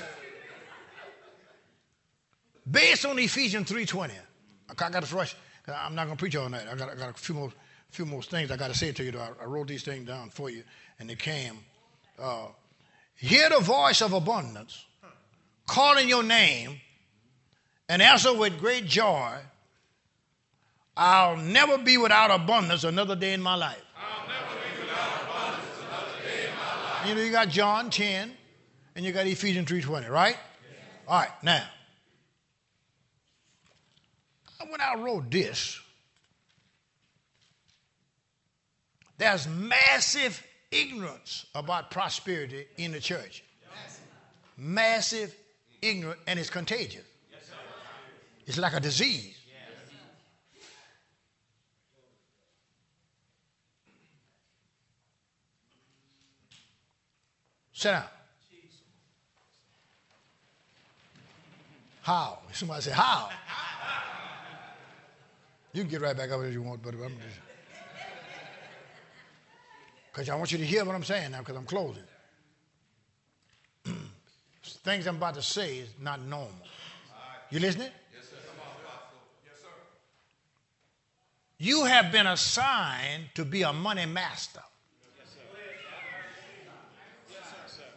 Based on Ephesians 3:20, I got to rush. I'm not going to preach all night. I got a few more things I got to say to you. I wrote these things down for you, and they came. Hear the voice of abundance, calling your name, and answer with great joy. I'll never be without abundance another day in my life. I'll never be without abundance another day in my life. You know, you got John 10, and you got Ephesians 3:20, right? Yes. All right, now, when I wrote this, there's massive ignorance about prosperity in the church. Yes. Massive ignorance, and it's contagious. Yes, it's like a disease. Sit down. How? Somebody say, how? You can get right back up as you want, but I'm just... Because I want you to hear what I'm saying now, because I'm closing. Things I'm about to say is not normal. You listening? Yes, sir. Yes, sir. You have been assigned to be a money master. Yes, sir. Yes, sir.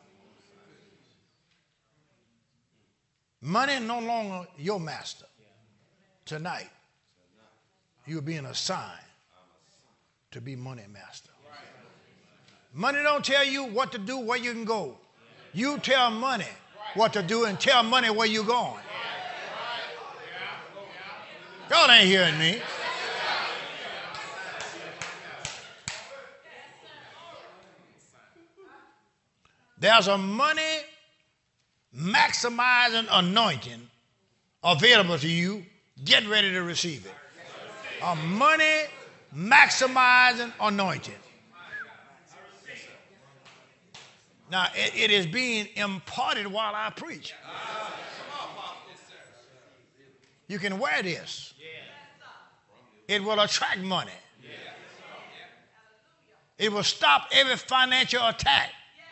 Money is no longer your master. Tonight, you're being assigned to be money master. Money don't tell you what to do, where you can go. You tell money what to do and tell money where you're going. Y'all ain't hearing me. There's a money maximizing anointing available to you. Get ready to receive it. A money maximizing anointing. Now, it is being imparted while I preach. You can wear this. It will attract money. It will stop every financial attack.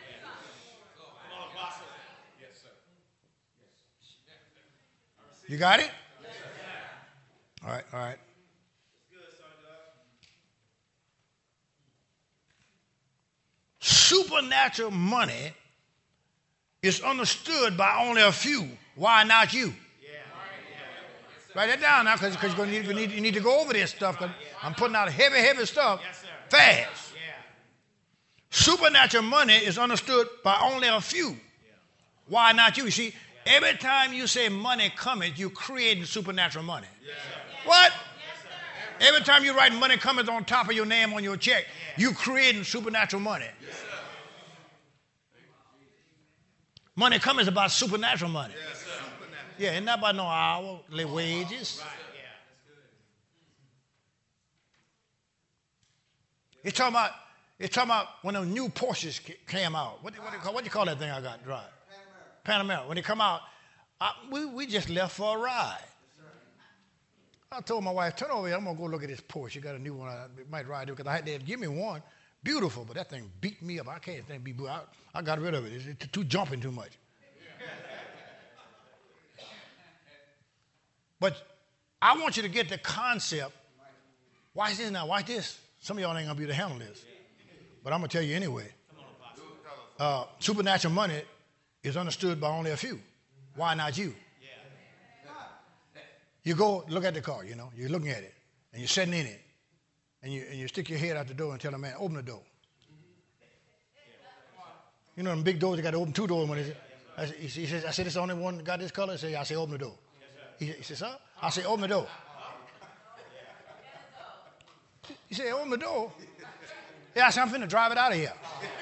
You got it? All right. Supernatural money is understood by only a few. Why not you? Write that down now, because you need to go over this stuff. Cause I'm putting out heavy stuff fast. Supernatural money is understood by only a few. Why not you? You see, every time you say money cometh, you're creating supernatural money. What? Every time you write money cometh on top of your name on your check, you're creating supernatural money. Money cometh is about supernatural money. Yeah, it's not about no hourly wages. It's talking about when the new Porsches came out. What do you call that thing I got drive? Panamera. When they come out, we just left for a ride. I told my wife, turn over here, I'm going to go look at this Porsche. You got a new one, I might ride it, because they give me one. Beautiful, but that thing beat me up. I can't think be I got rid of it. It's too jumping too much. But I want you to get the concept. Watch this now, watch this. Some of y'all ain't going to be able to handle this. But I'm going to tell you anyway. Supernatural money is understood by only a few. Why not you? You go look at the car, you know, you're looking at it, and you're sitting in it, and you stick your head out the door and tell the man, open the door. You know them big doors, you got to open 2 doors. When he says, I said, it's the only one that got this color? I say, open the door. He says, sir? I say, open the door. He said, open the door. Yeah, I said, I'm finna drive it out of here.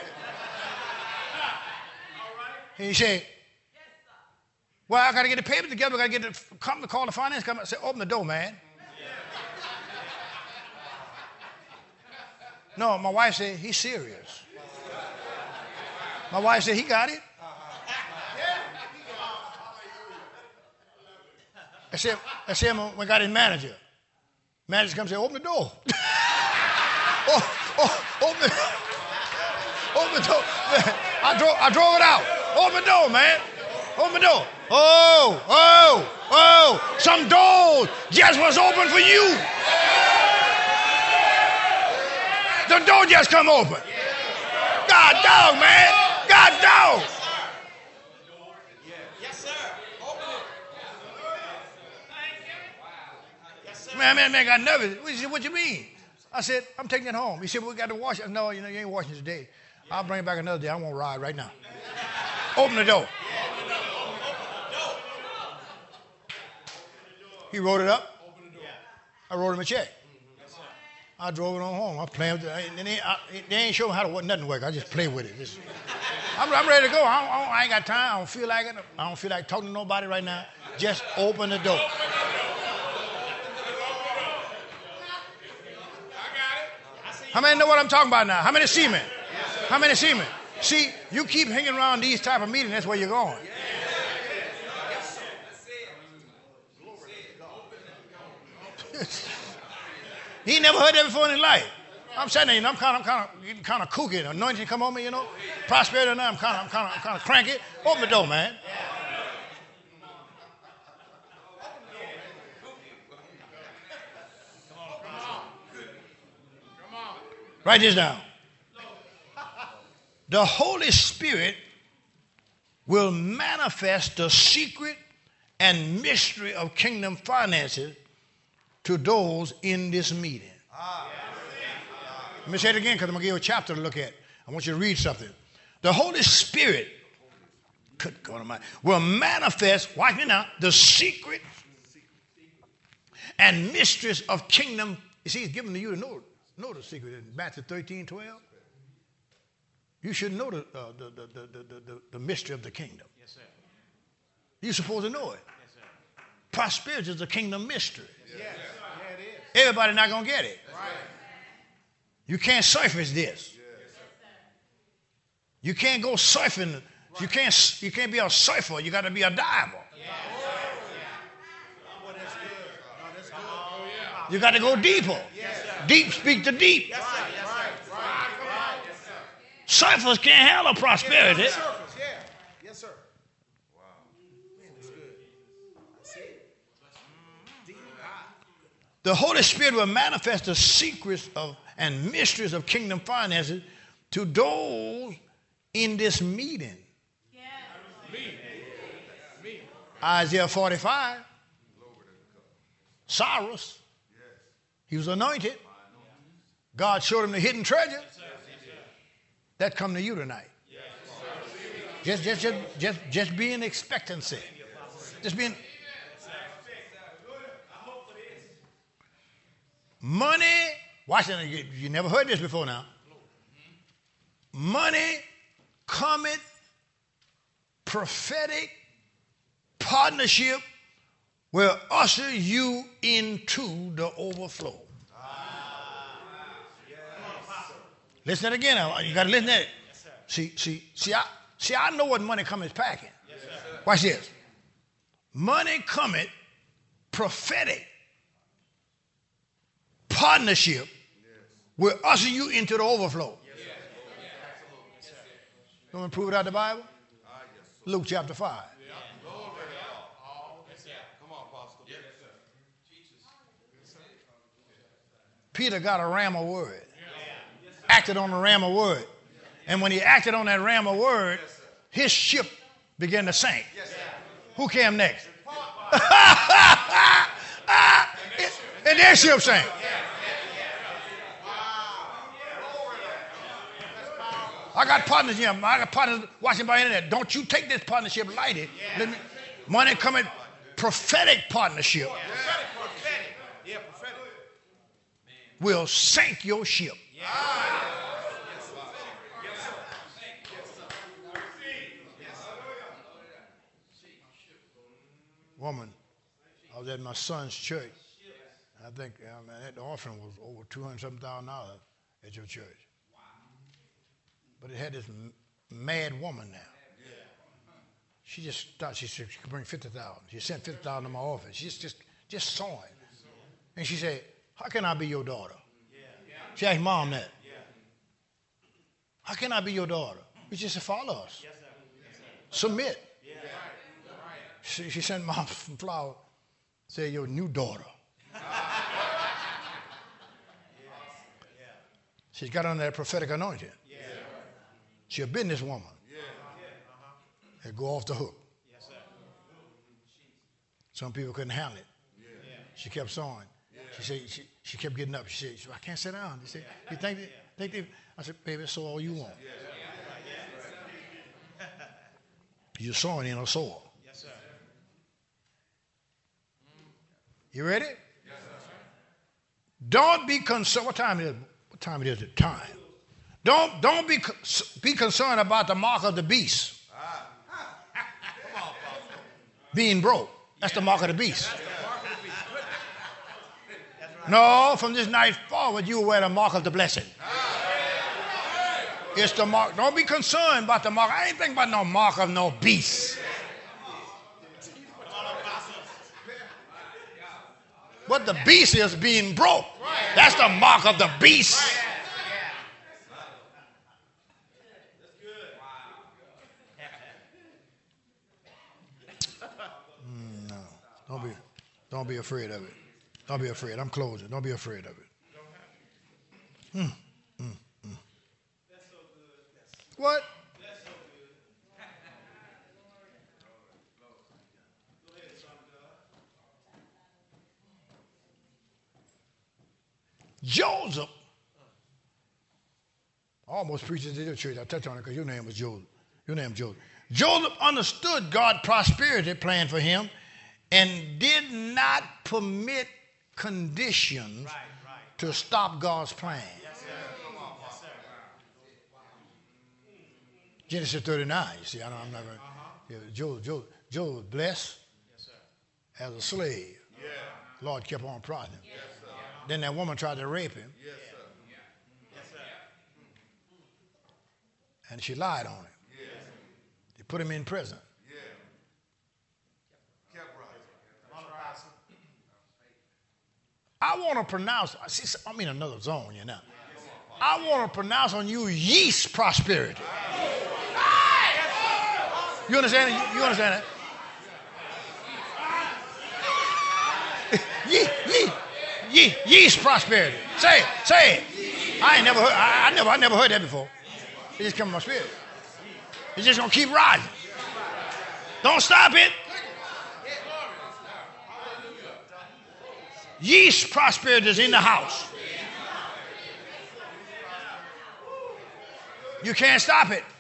And he said, well, I got to get the paper together. I got to get the company, call the finance company. I said, open the door, man. No, my wife said, he's serious. My wife said, he got it. I said, when I got his manager. Manager comes and say, open the door. Open the door. I drove it out. Open the door, man. Open the door. Oh. Some doors just was open for you. The door just come open. God dog, man. God dog. Yes, sir. Open it. Man got nervous. What you mean? I said, I'm taking it home. He said, we got to wash it. No, you ain't washing it today. I'll bring it back another day. I won't ride right now. Open the door. He wrote it up. I wrote him a check. I drove it on home. I'm playing with it. They ain't showing how to work, nothing work. I just play with it. I'm ready to go. I ain't got time. I don't feel like it. I don't feel like talking to nobody right now. Just open the door. How many know what I'm talking about now? How many see me? How many see me? See, you keep hanging around these type of meetings, that's where you're going. He ain't never heard that before in his life. I'm sitting there, you know, I'm kind of kooky. Anointing come on me, you know. Prosperity now, I'm kind of cranky. Open the door, man. Write this down. The Holy Spirit will manifest the secret and mystery of kingdom finances to those in this meeting. Let me say it again because I'm going to give you a chapter to look at. I want you to read something. The Holy Spirit, good God Almighty, will manifest, watch me now, the secret and mysteries of kingdom. You see, he's given to you to know the secret in Matthew 13:12. You should know the mystery of the kingdom. Yes, sir. You're supposed to know it. Yes, sir. Prosperity is a kingdom mystery. Yes. Yeah, it is. Everybody not going to get it. Right. You can't surface this. Yes, you can't go surfing. Right. You can't be a surfer. You got to be a diver. Yes. You got to go deeper. Yes, deep speak to deep. Yes, sir. Yes, sir. Surfers can't handle prosperity. Yes, surfers, yeah. Yes, sir. Wow. Man, that's good. I see it. Deep high. The Holy Spirit will manifest the secrets of and mysteries of kingdom finances to those in this meeting. Yes. Me. Isaiah 45. Cyrus. He was anointed. God showed him the hidden treasure. That come to you tonight. Just be in expectancy. Just being. Money. Watch it. You never heard this before now. Money cometh prophetic partnership will usher you into the overflow. Listen to it again. You got to listen to it. Yes, see, I know what money cometh packing. Yes, watch this. Money cometh prophetic partnership will usher you into the overflow. Yes. You want to prove it out of the Bible? Luke chapter 5. Yeah. Come on, Apostle. Yes, Peter got a rhema word. Acted on the rhema word. And when he acted on that rhema word, his ship began to sink. Who came next? And their ship sank. I got partners here. I got partners watching by internet. Don't you take this partnership lightly. Money coming, prophetic partnership will sink your ship. woman. I was at my son's church. I think that offering was over $200,000 at your church. But it had this mad woman now. She just thought she could bring $50,000. She sent $50,000 to my office. She's just sawing. And she said, "How can I be your daughter?" She asked Mom that. "How can I be your daughter?" We just said, "Follow us. Submit." She sent Mom some flowers. Said, "Your new daughter." She's got on that prophetic anointing. She's a businesswoman. They go off the hook. Some people couldn't handle it. She kept sawing. She said she kept getting up. She said, "I can't sit down." She said, "You think they?" I said, "Baby, sow all you want. You're sowing in a soil." You ready? Yes, sir. Don't be concerned. What time is it? What time it is? It time. Don't be concerned about the mark of the beast. Being broke. That's the mark of the beast. No, from this night forward, you will wear the mark of the blessing. It's the mark. Don't be concerned about the mark. I ain't thinking about no mark of no beast. But the beast is being broke. That's the mark of the beast. No, don't be afraid of it. Don't be afraid. I'm closing. Don't be afraid of it. What? Joseph. I almost preached at your church. I touched on it because your name was Joseph. Your name was Joseph. Joseph understood God's prosperity plan for him and did not permit conditions to stop God's plan. Yes, sir. Genesis 39. You see, I'm not going to. Joseph was blessed as a slave. Yeah. Lord kept on prodding him. Yes, then that woman tried to rape him. Yes, sir. Yes, sir. And she lied on him. Yes. They put him in prison. Yeah. I want to pronounce, I'm in another zone here now. I want to pronounce on you yeast prosperity. You understand it? You understand it? Yeast prosperity. Say it. I never heard that before. It just came in my spirit. It's just gonna keep rising. Don't stop it. Yeast prosperity is in the house. You can't stop it.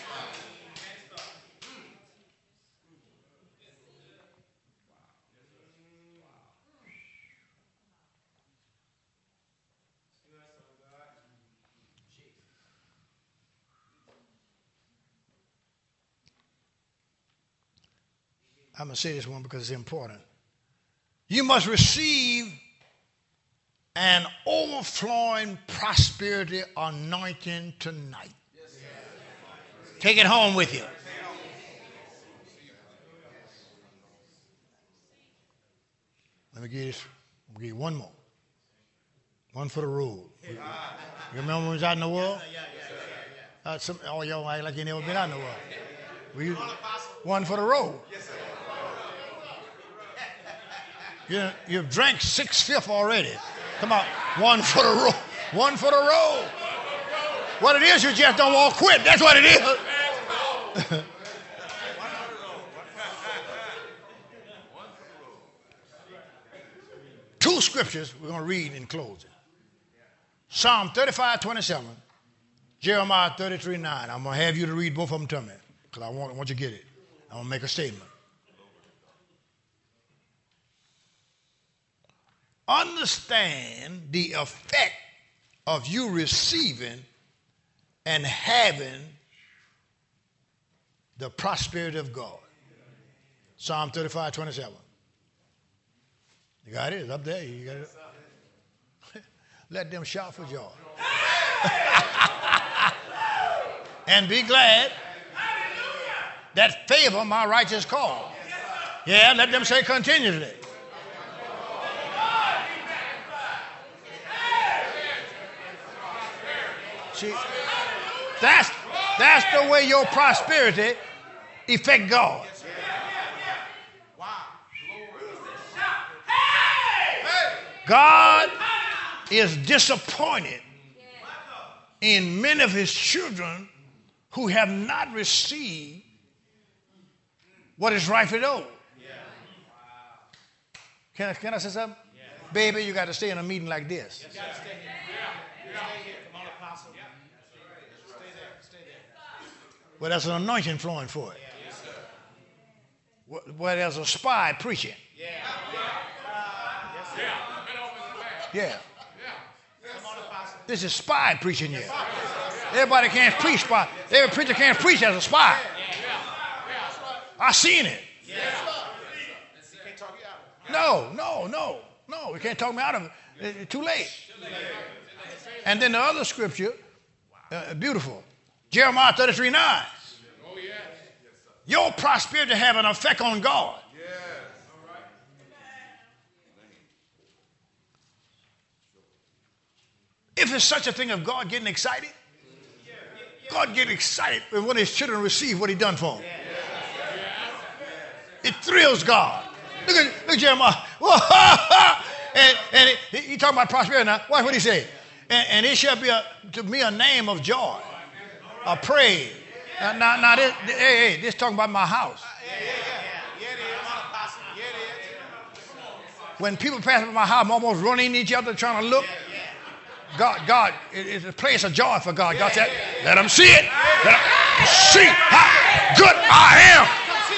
I'm going to say this one because it's important. You must receive an overflowing prosperity anointing tonight. Take it home with you. Let me give you one more. One for the road. You remember when we was out in the world? Oh, y'all act like you never been out in the world. One for the road. You've drank 6/5 already. Come on, one for the road. One for the road. What it is, you just don't want to quit. That's what it is. Two scriptures we're going to read in closing. Psalm 35:27, Jeremiah 33:9. I'm going to have you to read both of them to me because I want you to get it. I'm going to make a statement. Understand the effect of you receiving and having the prosperity of God. Psalm 35:27. You got it? It's up there. You got it. Let them shout for joy. And be glad that favor my righteous cause. Yeah, let them say continually. See, that's the way your prosperity affect God. God is disappointed in many of his children who have not received what is rightfully owed. Can I say something? Baby, you got to stay in a meeting like this. Well, there's an anointing flowing for it. Where there's a spy preaching. Yeah. This is spy preaching here. Everybody can't preach spy. Every preacher can't preach as a spy. I seen it. No. We can't talk me out of it. It's too late. And then the other scripture, beautiful. Jeremiah 33:9. Your prosperity have an effect on God. If it's such a thing of God getting excited, God get excited when his children receive what he done for them. It thrills God. Look at Jeremiah. And he talking about prosperity now. Watch what he said. And it shall be to me a name of joy, a praise. Now this talking about my house. When people pass by my house, I'm almost running each other trying to look. God, it's a place of joy for God. God said, let them see it. Let them see how good I am.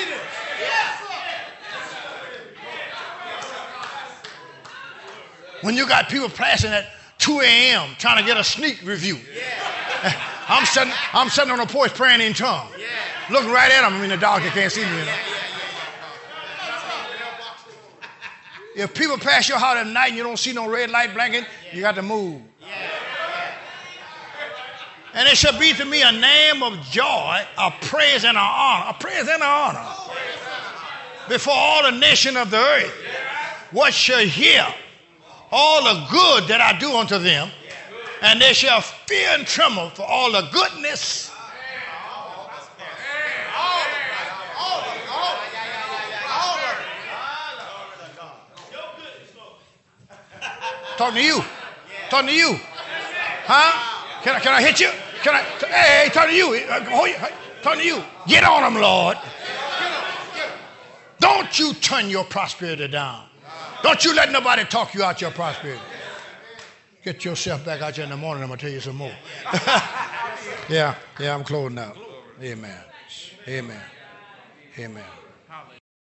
When you got people passing at 2 a.m. trying to get a sneak review. I'm sitting on the porch praying in tongues. Looking right at them in the dark, you can't see me. You know? If people pass your house at night and you don't see no red light blinking, you got to move. And it shall be to me a name of joy, a praise and an honor. A praise and an honor. Before all the nation of the earth. What shall hear all the good that I do unto them, and they shall fear and tremble for all the goodness. Talking to you. Talking to you. Huh? Can I hit you? Hey, talking to you. Talking to you. Get on them, Lord. Don't you turn your prosperity down. Don't you let nobody talk you out your prosperity. Get yourself back out here in the morning. I'm going to tell you some more. Yeah, I'm closing out. Amen.